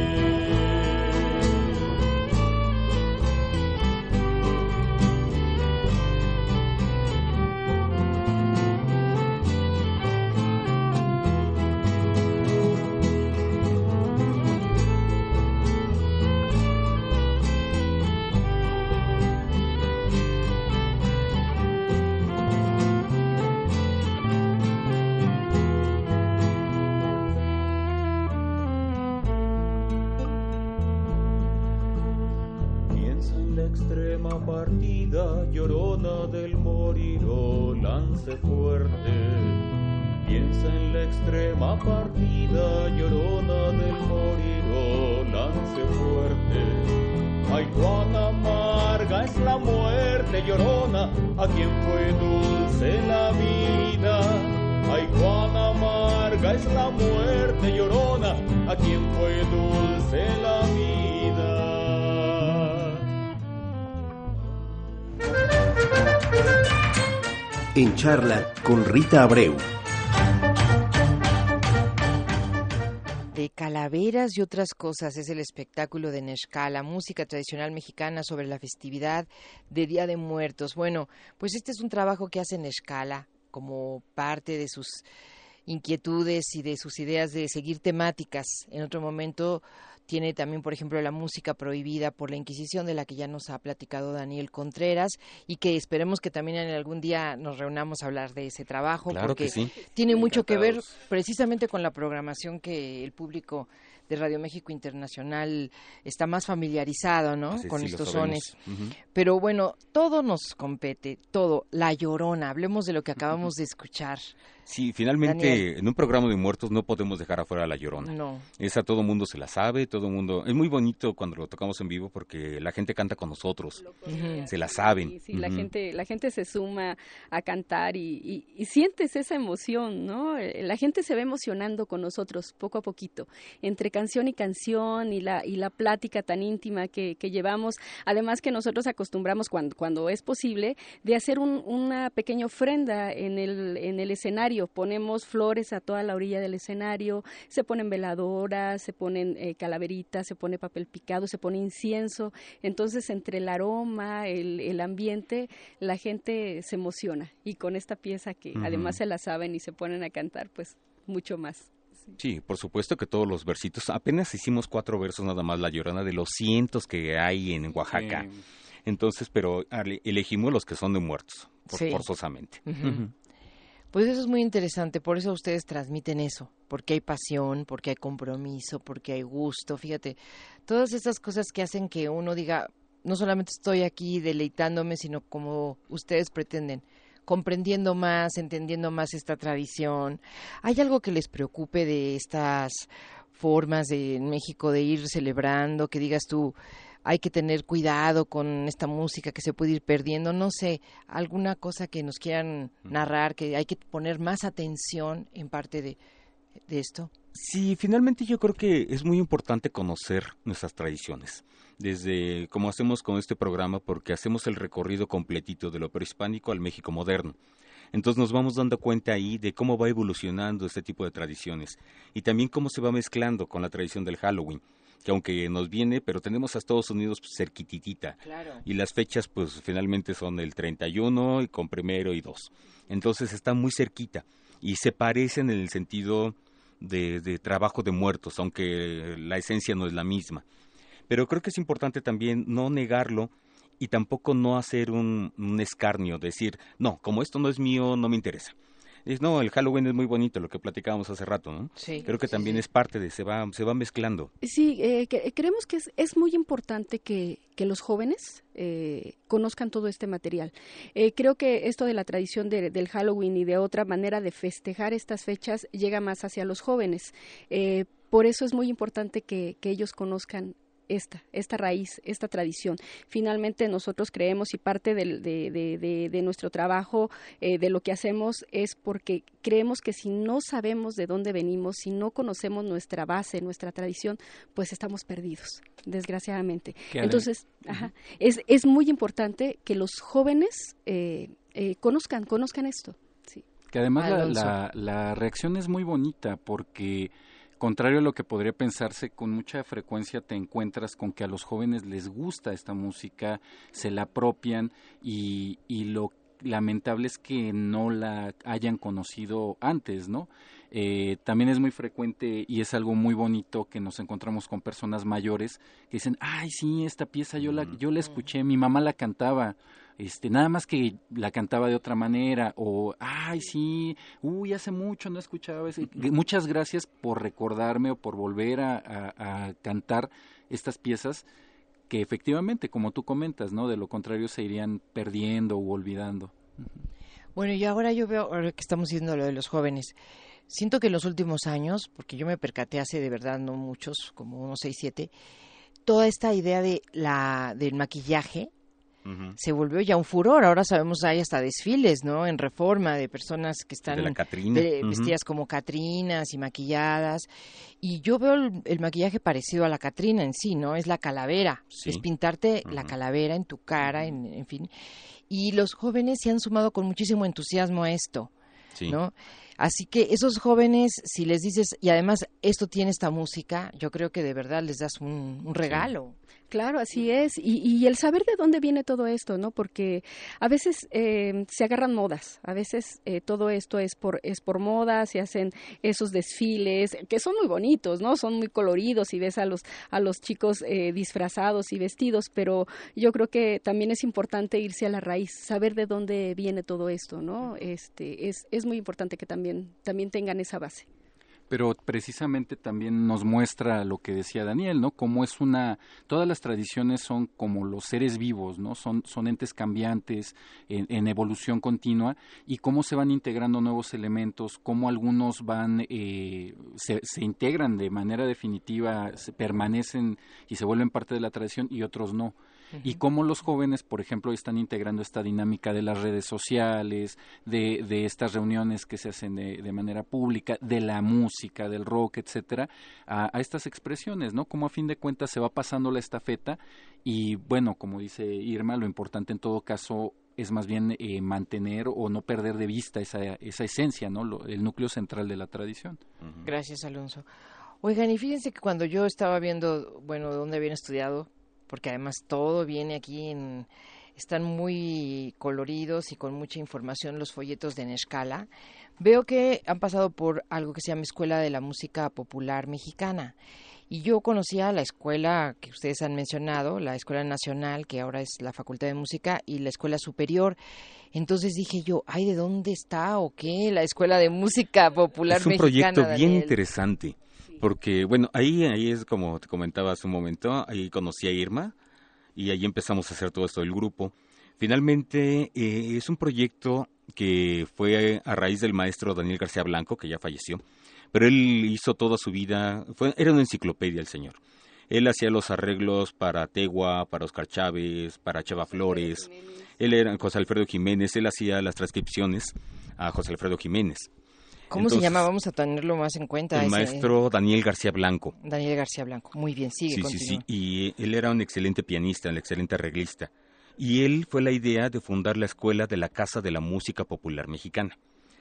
Partida, Llorona del morir o lance fuerte. Piensa en la extrema partida, Llorona del morir o lance fuerte. Ay, cuán amarga es la muerte, Llorona, a quien fue dulce la vida. Ay, cuán amarga es la muerte, Llorona, a quien fue dulce la vida. En charla con Rita Abreu. De calaveras y otras cosas es el espectáculo de Nexcala, música tradicional mexicana sobre la festividad de Día de Muertos. Bueno, pues este es un trabajo que hace Nexcala como parte de sus inquietudes y de sus ideas de seguir temáticas. En otro momento tiene también, por ejemplo, la música prohibida por la Inquisición, de la que ya nos ha platicado Daniel Contreras, y que esperemos que también en algún día nos reunamos a hablar de ese trabajo, claro, porque que sí. tiene mucho Encantados. que ver precisamente con la programación que el público de Radio México Internacional está más familiarizado, ¿no? Sí, con sí, estos lo sabemos. sones. Uh-huh. Pero bueno, todo nos compete, todo. La Llorona, hablemos de lo que acabamos de escuchar. Sí, finalmente Daniel. En un programa de muertos no podemos dejar afuera a La Llorona. No. Esa todo mundo se la sabe, todo mundo... Es muy bonito cuando lo tocamos en vivo porque la gente canta con nosotros, Uh-huh. se la saben. Sí, sí, la Uh-huh. gente, la gente se suma a cantar y, y, y sientes esa emoción, ¿no? La gente se va emocionando con nosotros poco a poquito, entre canción y canción y la y la plática tan íntima que, que llevamos. Además que nosotros acostumbramos cuando cuando es posible de hacer un, una pequeña ofrenda en el en el escenario. Ponemos flores a toda la orilla del escenario, se ponen veladoras, se ponen eh, calaveritas, se pone papel picado, se pone incienso. Entonces, entre el aroma, el, el ambiente, la gente se emociona. Y con esta pieza que Uh-huh. además se la saben y se ponen a cantar, pues mucho más. Sí, por supuesto que todos los versitos, apenas hicimos cuatro versos nada más, La Llorona, de los cientos que hay en Oaxaca. Sí. Entonces, pero ale- elegimos los que son de muertos, por- Sí. forzosamente. Ujú. Ujú. Pues eso es muy interesante, por eso ustedes transmiten eso, porque hay pasión, porque hay compromiso, porque hay gusto. Fíjate, todas estas cosas que hacen que uno diga, no solamente estoy aquí deleitándome, sino como ustedes pretenden, comprendiendo más, entendiendo más esta tradición. ¿Hay algo que les preocupe de estas formas de en México de ir celebrando, que digas tú, hay que tener cuidado con esta música que se puede ir perdiendo? No sé, alguna cosa que nos quieran narrar, que hay que poner más atención en parte de, de esto. Sí, finalmente yo creo que es muy importante conocer nuestras tradiciones, desde como hacemos con este programa, porque hacemos el recorrido completito de lo prehispánico al México moderno. Entonces nos vamos dando cuenta ahí de cómo va evolucionando este tipo de tradiciones y también cómo se va mezclando con la tradición del Halloween, que aunque nos viene, pero tenemos a Estados Unidos pues, cerquititita. Claro. Y las fechas pues finalmente son el treinta y uno y con primero y dos. Entonces está muy cerquita y se parecen en el sentido de, de trabajo de muertos, aunque la esencia no es la misma. Pero creo que es importante también no negarlo y tampoco no hacer un, un escarnio, decir, no, como esto no es mío, no me interesa. Es, no, el Halloween es muy bonito, lo que platicábamos hace rato, ¿no? Sí, creo que sí, también sí. es parte de, se va, se va mezclando. Sí, eh, que, creemos que es, es muy importante que, que los jóvenes eh, conozcan todo este material. Eh, creo que esto de la tradición de, del Halloween y de otra manera de festejar estas fechas llega más hacia los jóvenes. Eh, por eso es muy importante que, que ellos conozcan esta, esta raíz, esta tradición. Finalmente nosotros creemos y parte de, de, de, de, de nuestro trabajo, eh, de lo que hacemos, es porque creemos que si no sabemos de dónde venimos, si no conocemos nuestra base, nuestra tradición, pues estamos perdidos, desgraciadamente. Entonces, uh-huh. ajá, es, es muy importante que los jóvenes eh, eh, conozcan, conozcan esto. Sí. Que además la, la, la reacción es muy bonita porque, contrario a lo que podría pensarse, con mucha frecuencia te encuentras con que a los jóvenes les gusta esta música, se la apropian y, y lo lamentable es que no la hayan conocido antes, ¿no? Eh, también es muy frecuente y es algo muy bonito que nos encontramos con personas mayores que dicen, ay, sí, esta pieza yo la, yo la escuché, mi mamá la cantaba, este, nada más que la cantaba de otra manera, o, ay, sí, uy, hace mucho no escuchaba ese. Muchas gracias por recordarme o por volver a, a, a cantar estas piezas que efectivamente, como tú comentas, ¿no? De lo contrario se irían perdiendo u olvidando. Bueno, y ahora yo veo, ahora que estamos diciendo lo de los jóvenes, siento que en los últimos años, porque yo me percaté hace de verdad no muchos, como unos seis, siete, toda esta idea de la del maquillaje uh-huh. se volvió ya un furor. Ahora sabemos hay hasta desfiles, ¿no? En Reforma de personas que están de la Catrina. De, uh-huh. vestidas como Catrinas y maquilladas. Y yo veo el, el maquillaje parecido a la Catrina en sí, ¿no? Es la calavera, sí. es pintarte uh-huh. la calavera en tu cara, en, en fin. Y los jóvenes se han sumado con muchísimo entusiasmo a esto, sí. ¿no? Así que esos jóvenes, si les dices, y además esto tiene esta música, yo creo que de verdad les das un, un regalo. Sí. Claro, así es. Y, y el saber de dónde viene todo esto, ¿no? Porque a veces eh, se agarran modas, a veces eh, todo esto es por es por moda, se hacen esos desfiles que son muy bonitos, ¿no? Son muy coloridos y ves a los a los chicos eh, disfrazados y vestidos, pero yo creo que también es importante irse a la raíz, saber de dónde viene todo esto, ¿no? Este es es muy importante que también también tengan esa base. Pero precisamente también nos muestra lo que decía Daniel, ¿no? Cómo es una, todas las tradiciones son como los seres vivos, ¿no? Son, son entes cambiantes, en, en evolución continua, y cómo se van integrando nuevos elementos, cómo algunos van, eh, se, se integran de manera definitiva, se permanecen y se vuelven parte de la tradición, y otros no. Y cómo los jóvenes, por ejemplo, están integrando esta dinámica de las redes sociales, de, de estas reuniones que se hacen de, de manera pública, de la música, del rock, etcétera, a, a estas expresiones, ¿no? Como a fin de cuentas se va pasando la estafeta y, bueno, como dice Irma, lo importante en todo caso es más bien eh, mantener o no perder de vista esa, esa esencia, ¿no? Lo, el núcleo central de la tradición. Gracias, Alonso. Oigan, y fíjense que cuando yo estaba viendo, bueno, dónde habían estudiado, porque además todo viene aquí, en, están muy coloridos y con mucha información los folletos de Nexcala. Veo que han pasado por algo que se llama Escuela de la Música Popular Mexicana. y yo conocía la escuela que ustedes han mencionado, la Escuela Nacional, que ahora es la Facultad de Música, y la Escuela Superior. Entonces dije yo, ay, ¿de dónde está o qué? La Escuela de Música Popular Mexicana. Es un proyecto Daniel. bien interesante, porque, bueno, ahí, ahí es como te comentaba hace un momento, ahí conocí a Irma, y ahí empezamos a hacer todo esto del grupo. Finalmente, eh, es un proyecto que fue a raíz del maestro Daniel García Blanco, que ya falleció, pero él hizo toda su vida, fue, era una enciclopedia el señor. Él hacía los arreglos para Tegua, para Oscar Chávez, para Chava Flores, él era José Alfredo Jiménez, él hacía las transcripciones a José Alfredo Jiménez. ¿Cómo Entonces, se llama? Vamos a tenerlo más en cuenta. El ese, maestro Daniel García Blanco. Daniel García Blanco, muy bien, sigue, sí, continúa. Sí, sí, y él era un excelente pianista, un excelente arreglista. Y él fue la idea de fundar la Escuela de la Casa de la Música Popular Mexicana.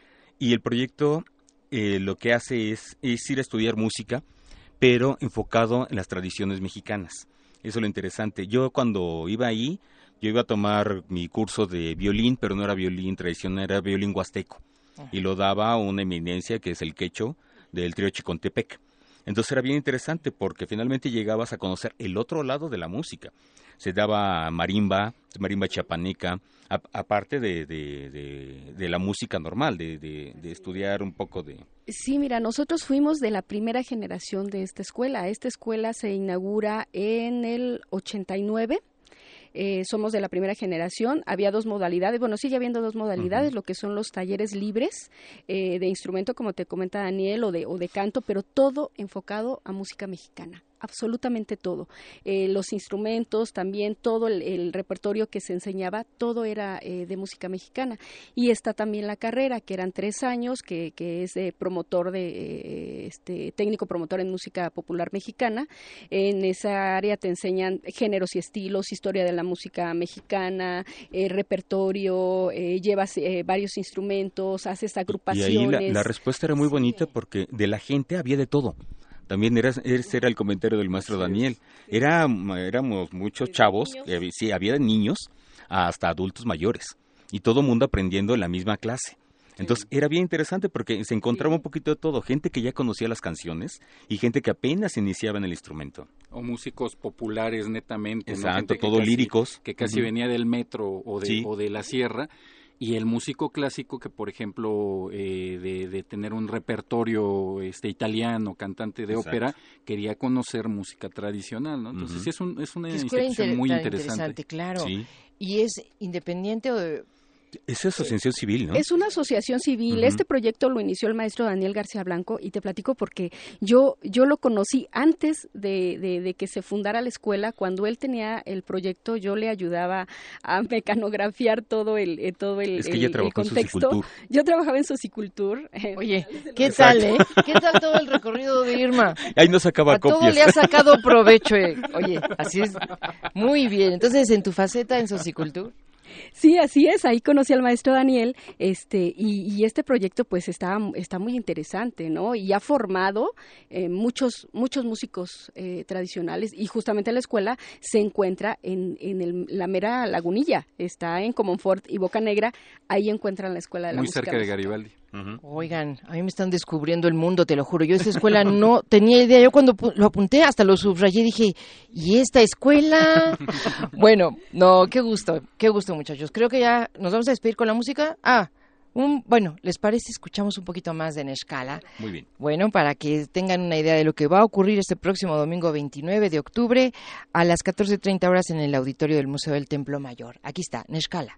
Y el proyecto eh, lo que hace es, es ir a estudiar música, pero enfocado en las tradiciones mexicanas. Eso es lo interesante. Yo cuando iba ahí, yo iba a tomar mi curso de violín, pero no era violín tradicional, era violín huasteco. Y lo daba una eminencia que es el quecho del trío Chicontepec. Entonces era bien interesante porque finalmente llegabas a conocer el otro lado de la música. Se daba marimba, marimba chiapaneca, a, aparte de, de, de, de la música normal, de, de, de estudiar un poco de... Sí, mira, nosotros fuimos de la primera generación de esta escuela. Esta escuela se inaugura en el ochenta y nueve. Eh, somos de la primera generación, había dos modalidades, bueno, sigue habiendo dos modalidades, uh-huh. lo que son los talleres libres eh, de instrumento, como te comenta Daniel, o de, o de canto, pero todo enfocado a música mexicana. Absolutamente todo. Eh, los instrumentos, también todo el, el repertorio que se enseñaba, todo era eh, de música mexicana. Y está también la carrera, que eran tres años, que, que es de promotor, de eh, este técnico promotor en música popular mexicana. En esa área te enseñan géneros y estilos, historia de la música mexicana, eh, repertorio, eh, llevas eh, varios instrumentos, haces agrupaciones. Y ahí la, la respuesta era muy sí. bonita porque de la gente había de todo. También era, ese era el comentario del maestro Daniel. Era, éramos muchos chavos, eh, sí, había niños hasta adultos mayores. Y todo el mundo aprendiendo en la misma clase. Entonces era bien interesante porque se encontraba un poquito de todo. Gente que ya conocía las canciones y gente que apenas iniciaba en el instrumento. O músicos populares netamente. Exacto, ¿no? todo casi, líricos. Que casi uh-huh. venía del metro o de, sí. o de la sierra. Y el músico clásico que, por ejemplo, eh, de, de tener un repertorio este italiano, cantante de Exacto. ópera, quería conocer música tradicional, ¿no? Entonces, uh-huh. sí, es, un, es una institución inter- muy interesante. interesante. Claro. Sí. Y es independiente o de... Es asociación civil, ¿no? Es una asociación civil. Uh-huh. Este proyecto lo inició el maestro Daniel García Blanco y te platico porque yo yo lo conocí antes de, de, de que se fundara la escuela. Cuando él tenía el proyecto, yo le ayudaba a mecanografiar todo el eh, todo el, es que el, ella el trabajó contexto. En yo trabajaba en Socicultur. Oye, ¿qué tal, eh? ¿Qué tal todo el recorrido de Irma? Ahí no sacaba a copias. Todo le ha sacado provecho. Eh. Oye, así es. Muy bien. Entonces, en tu faceta en Socicultur. Sí, así es, ahí conocí al maestro Daniel, este, y, y este proyecto pues está, está muy interesante, ¿no? Y ha formado eh, muchos, muchos músicos eh, tradicionales, y justamente la escuela se encuentra en, en el, la mera Lagunilla, está en Comonfort y Boca Negra, ahí encuentran la escuela de la muy música cerca mexicana. de Garibaldi. Uh-huh. Oigan, a mí me están descubriendo el mundo, te lo juro. Yo esta escuela no tenía idea. Yo cuando pu- lo apunté hasta lo subrayé, dije, ¿y esta escuela? Bueno, no, qué gusto, qué gusto, muchachos. Creo que ya nos vamos a despedir con la música. Ah, un, bueno, ¿les parece? Escuchamos un poquito más de Nexcala. Muy bien. Bueno, para que tengan una idea de lo que va a ocurrir este próximo domingo veintinueve de octubre a las catorce treinta horas en el auditorio del Museo del Templo Mayor. Aquí está, Nexcala.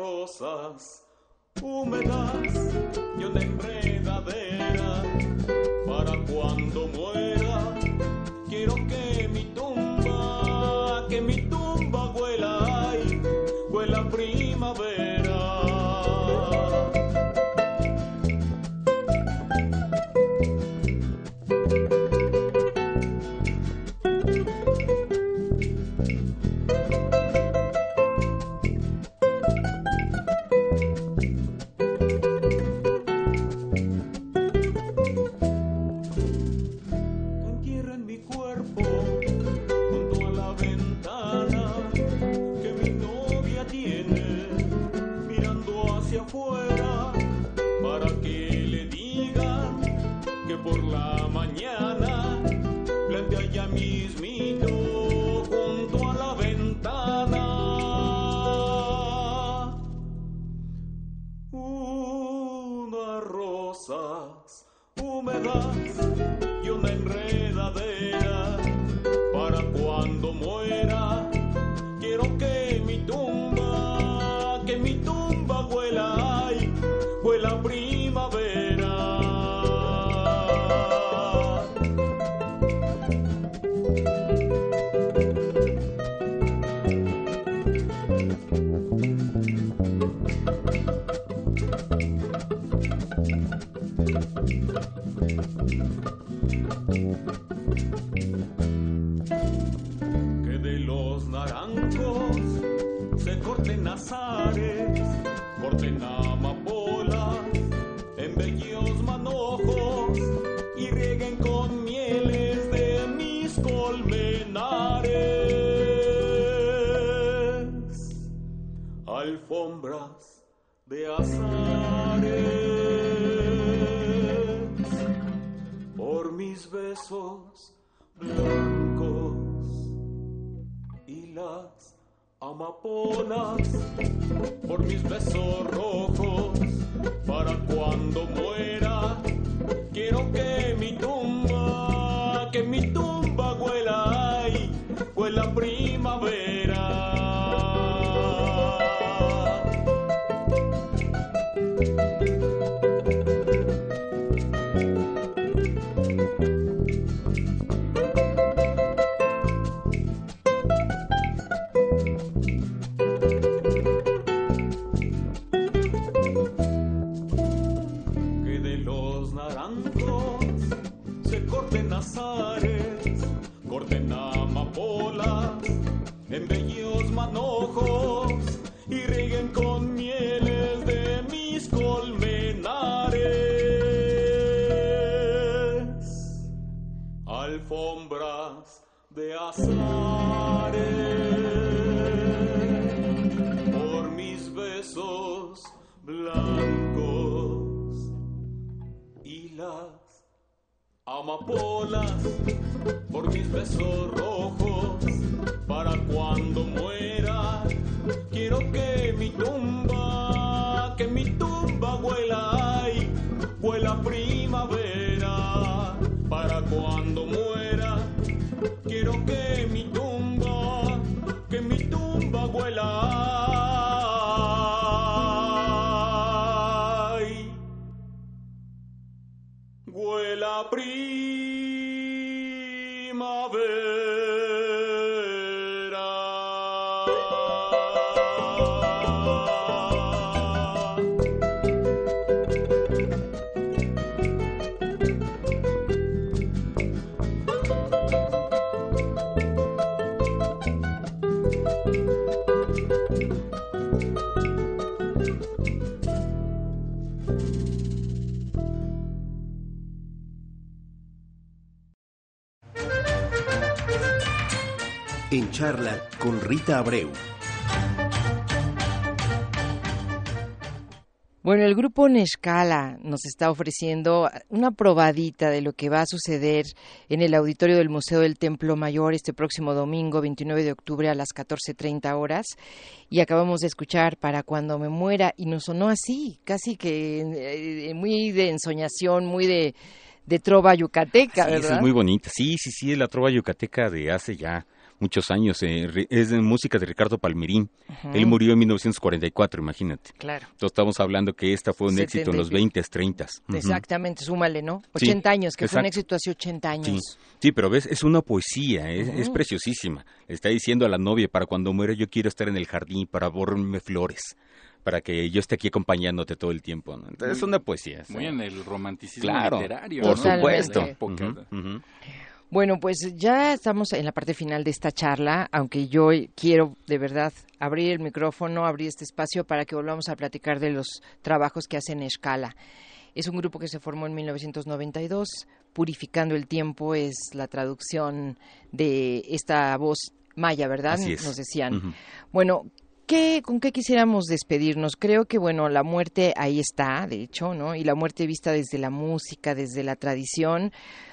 Húmedas y una enredadera corten azares, corten amapolas en bellos manojos y rieguen con mieles de mis colmenares, alfombras de azares por mis besos blancos y las amapolas por mis besos rojos. Para cuando muera quiero que mi tumba, que mi tumba huela, ay, huela primavera. Corten amapolas en bellos manojos y rieguen con mieles de mis colmenares, alfombras de azares por mis besos blancos y las amapolas por mis besos rojos. Para cuando muera quiero que mi tumba, que mi tumba huela, ay, huela primavera. Para cuando muera quiero que mi tumba, que mi tumba huela, ay, huela primavera. En charla con Rita Abreu. Bueno, el grupo Nexcala nos está ofreciendo una probadita de lo que va a suceder en el auditorio del Museo del Templo Mayor este próximo domingo, veintinueve de octubre a las catorce treinta horas. Y acabamos de escuchar Para cuando me muera y nos sonó así, casi que eh, muy de ensoñación, muy de, de trova yucateca, sí, ¿verdad? Sí, es muy bonita. Sí, sí, sí, es la trova yucateca de hace ya muchos años, eh, es de música de Ricardo Palmerín. Uh-huh. Él murió en mil novecientos cuarenta y cuatro, imagínate. Claro. Entonces estamos hablando que esta fue un setenta éxito en los veinte, treinta. Uh-huh. Exactamente, súmale, ¿no? ochenta sí, años, que exacto. Fue un éxito hace ochenta años. Sí, sí, pero ves, es una poesía, es, uh-huh. es preciosísima. Le está diciendo a la novia, para cuando muera yo quiero estar en el jardín para borrarme flores, para que yo esté aquí acompañándote todo el tiempo, ¿no? Entonces muy, es una poesía. Muy ¿sí? En el romanticismo claro, literario. Por ¿no? supuesto. Uh-huh, uh-huh. Bueno, pues ya estamos en la parte final de esta charla, aunque yo quiero de verdad abrir el micrófono, abrir este espacio para que volvamos a platicar de los trabajos que hacen Nexcala. Es un grupo que se formó en mil novecientos noventa y dos, Purificando el Tiempo es la traducción de esta voz maya, ¿verdad? Así es. Nos decían. Uh-huh. Bueno, ¿qué, ¿con qué quisiéramos despedirnos? Creo que, bueno, la muerte ahí está, de hecho, ¿no? Y la muerte vista desde la música, desde la tradición,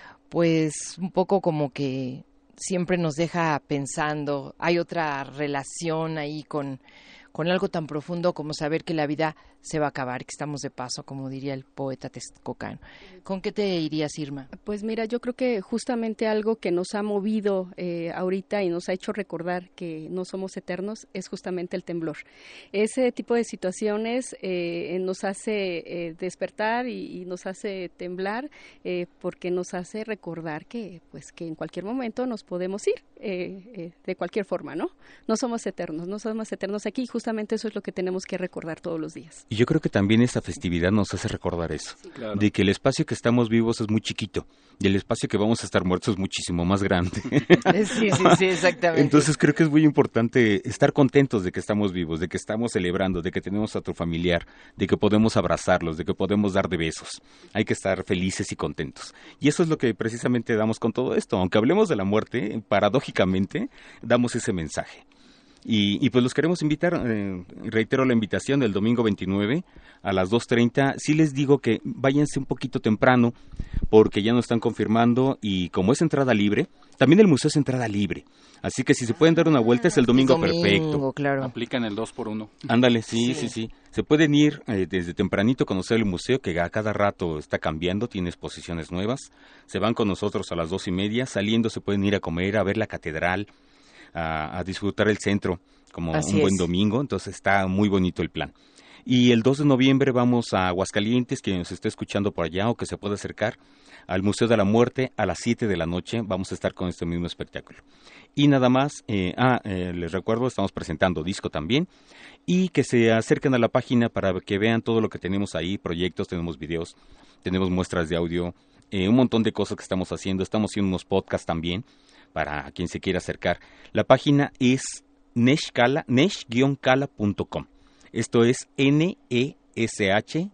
pues un poco como que siempre nos deja pensando. Hay otra relación ahí con, con algo tan profundo como saber que la vida se va a acabar, que estamos de paso, como diría el poeta texcocano. ¿Con qué te irías, Irma? Pues mira, yo creo que justamente algo que nos ha movido eh, ahorita y nos ha hecho recordar que no somos eternos es justamente el temblor. Ese tipo de situaciones eh, nos hace eh, despertar y, y nos hace temblar eh, porque nos hace recordar que, pues, que en cualquier momento nos podemos ir eh, eh, de cualquier forma, ¿no? No somos eternos, no somos eternos aquí y justamente eso es lo que tenemos que recordar todos los días. Y yo creo que también esta festividad nos hace recordar eso, sí, claro. de que el espacio que estamos vivos es muy chiquito y el espacio que vamos a estar muertos es muchísimo más grande. Sí, sí, sí, exactamente. Entonces creo que es muy importante estar contentos de que estamos vivos, de que estamos celebrando, de que tenemos a otro familiar, de que podemos abrazarlos, de que podemos dar de besos. Hay que estar felices y contentos. Y eso es lo que precisamente damos con todo esto. Aunque hablemos de la muerte, paradójicamente damos ese mensaje. Y, y pues los queremos invitar, eh, reitero la invitación del domingo veintinueve a las dos treinta. Sí les digo que váyanse un poquito temprano porque ya nos están confirmando y como es entrada libre, también el museo es entrada libre. Así que si se pueden dar una vuelta es el domingo, domingo perfecto. Claro. Aplican el dos por uno. Ándale, sí, Sí. sí, sí. Se pueden ir eh, desde tempranito a conocer el museo que a cada rato está cambiando, tiene exposiciones nuevas. Se van con nosotros a las dos y media, saliendo se pueden ir a comer, a ver la catedral, A, a disfrutar el centro como Así un buen es. domingo, entonces está muy bonito el plan. Y el dos de noviembre vamos a Aguascalientes, quien nos esté escuchando por allá o que se pueda acercar al Museo de la Muerte a las siete de la noche, vamos a estar con este mismo espectáculo. Y nada más, eh, ah, eh, les recuerdo, estamos presentando disco también, y que se acerquen a la página para que vean todo lo que tenemos ahí, proyectos, tenemos videos, tenemos muestras de audio, eh, un montón de cosas que estamos haciendo, estamos haciendo unos podcasts también, para quien se quiera acercar. La página es neshkala, nesh guion kala punto com. Esto es N E S H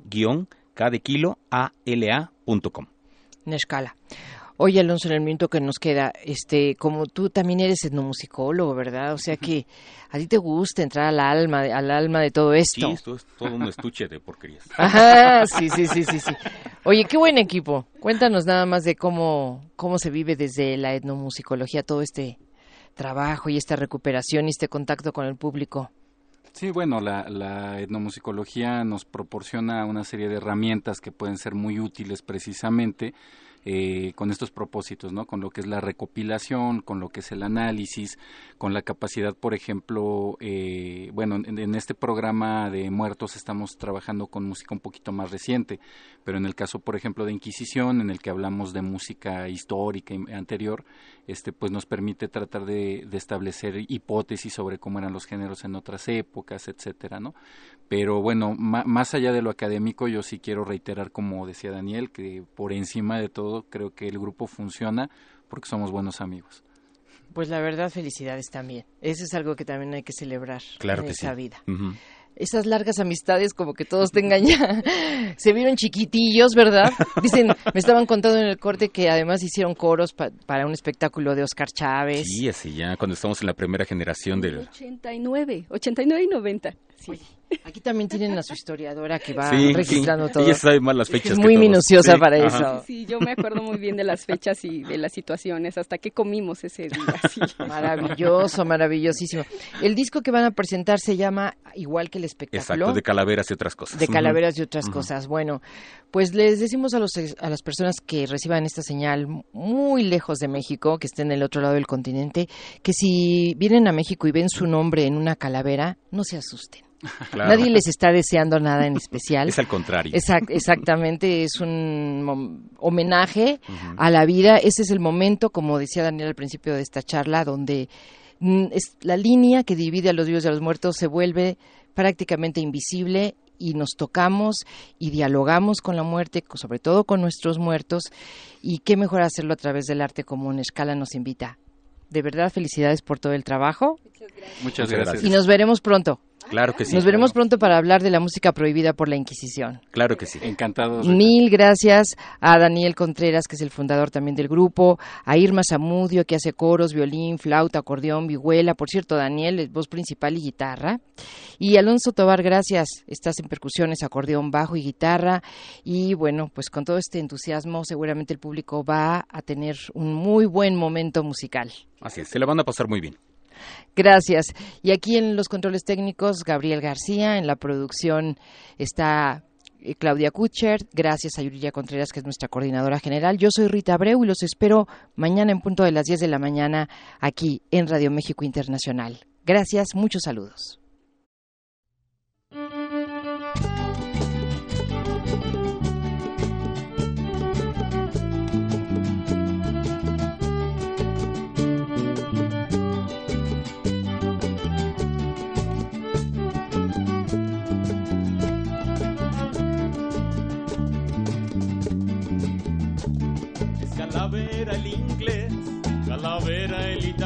K de kilo A L A punto com. Neshkala. Oye, Alonso, en el minuto que nos queda, este, como tú también eres etnomusicólogo, ¿verdad? O sea que a ti te gusta entrar al alma, al alma de todo esto. Sí, esto es todo un estuche de porquerías. Ajá, sí, sí, sí, sí, sí. Oye, qué buen equipo. Cuéntanos nada más de cómo, cómo se vive desde la etnomusicología todo este trabajo y esta recuperación y este contacto con el público. Sí, bueno, la, la etnomusicología nos proporciona una serie de herramientas que pueden ser muy útiles precisamente eh, con estos propósitos, ¿no? Con lo que es la recopilación, con lo que es el análisis, con la capacidad, por ejemplo, eh, bueno, en, en este programa de muertos estamos trabajando con música un poquito más reciente, pero en el caso, por ejemplo, de Inquisición, en el que hablamos de música histórica y anterior, este, pues nos permite tratar de, de establecer hipótesis sobre cómo eran los géneros en otras épocas, etcétera, ¿no? Pero bueno, ma, más allá de lo académico, yo sí quiero reiterar, como decía Daniel, que por encima de todo creo que el grupo funciona porque somos buenos amigos. Pues la verdad, felicidades también. Eso es algo que también hay que celebrar Claro en que esa sí. vida. Uh-huh. Esas largas amistades como que todos tengan ya, se vieron chiquitillos, ¿verdad? Dicen, me estaban contando en el corte que además hicieron coros pa- para un espectáculo de Oscar Chávez. Sí, así ya cuando estamos en la primera generación del... ochenta y nueve, ochenta y nueve y noventa. Sí. Aquí también tienen a su historiadora que va Sí, registrando sí. todo. Ella sabe más las fechas Es que muy todos. minuciosa Sí, para ajá. eso. Sí, yo me acuerdo muy bien de las fechas y de las situaciones, hasta qué comimos ese día. Sí. Maravilloso, maravillosísimo. El disco que van a presentar se llama igual que el espectáculo. Exacto, de calaveras y otras cosas. De calaveras y otras Ujú. cosas. Bueno, pues les decimos a los a las personas que reciban esta señal muy lejos de México, que estén en el otro lado del continente, que si vienen a México y ven su nombre en una calavera, no se asusten. Claro. Nadie les está deseando nada en especial. Es al contrario. Exact- exactamente, es un mom- homenaje Ujú. a la vida. Ese es el momento, como decía Daniel al principio de esta charla, donde mm, es la línea que divide a los vivos y a los muertos se vuelve prácticamente invisible y nos tocamos y dialogamos con la muerte, co- sobre todo con nuestros muertos, y qué mejor hacerlo a través del arte como Neshkala nos invita. De verdad, felicidades por todo el trabajo Muchas Muchas gracias. gracias. y nos veremos pronto. Claro que sí. Nos veremos pronto para hablar de la música prohibida por la Inquisición. Claro que sí. Encantados. Mil gracias a Daniel Contreras, que es el fundador también del grupo, a Irma Zamudio, que hace coros, violín, flauta, acordeón, vihuela. Por cierto, Daniel es voz principal y guitarra. Y Alonso Tobar, gracias. Estás en percusiones, acordeón, bajo y guitarra. Y bueno, pues con todo este entusiasmo, seguramente el público va a tener un muy buen momento musical. Así es, se la van a pasar muy bien. Gracias. Y aquí en los controles técnicos, Gabriel García, en la producción está eh, Claudia Kutcher, gracias a Yuriya Contreras, que es nuestra coordinadora general. Yo soy Rita Abreu y los espero mañana en punto de las diez de la mañana aquí en Radio México Internacional. Gracias, muchos saludos.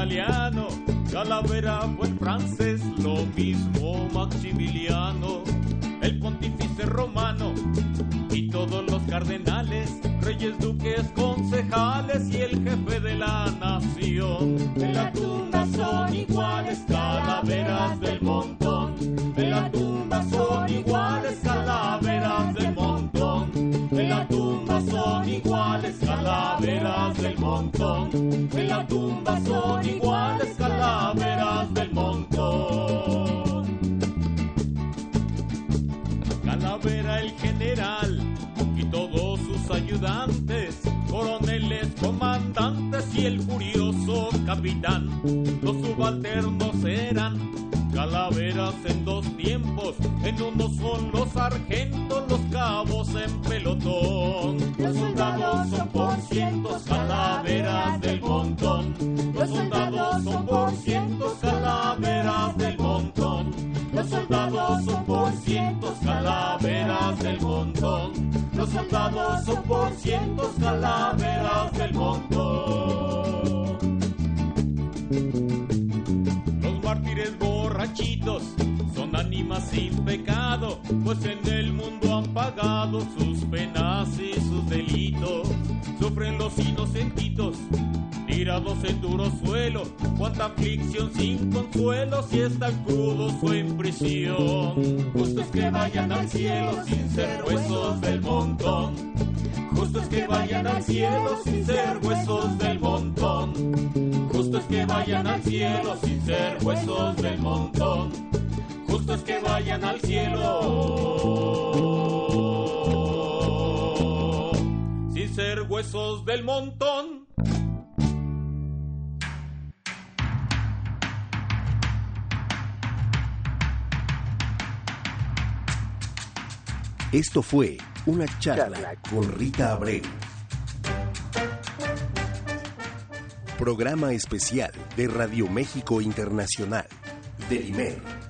italiano, Calavera fue el francés, lo mismo Maximiliano, el pontífice romano y todos los cardenales, reyes, duques, concejales y el jefe de la nación. En la tumba son iguales, calaveras del montón. En la tumba son iguales, calaveras del montón. En la tumba son iguales, calaveras del montón. En la tumba son iguales, calaveras del montón. Calavera el general y todos sus ayudantes, coroneles, comandantes y el furioso capitán. Los subalternos eran calaveras en dos tiempos, en uno son los sargentos, los cabos en pelotón. Los soldados son por cientos, calaveras del montón. Los soldados son por cientos, calaveras del montón. Los soldados son por cientos, calaveras del montón. Los soldados son por cientos, calaveras del montón. Los mártires borrachitos son ánimas sin pecado, pues en el mundo han pagado sus penas y sus delitos. Sufren los inocentitos, tirados en duro suelo, cuánta aflicción sin consuelo, si están crudos o en prisión. Justo es que vayan al cielo sin ser huesos del montón. Justo es que vayan al cielo sin ser huesos del montón. Justo es que vayan al cielo sin ser huesos del montón. Justo es que vayan al cielo sin ser huesos del montón. Esto fue una charla con Rita Abreu. Programa especial de Radio México Internacional, del I M E R.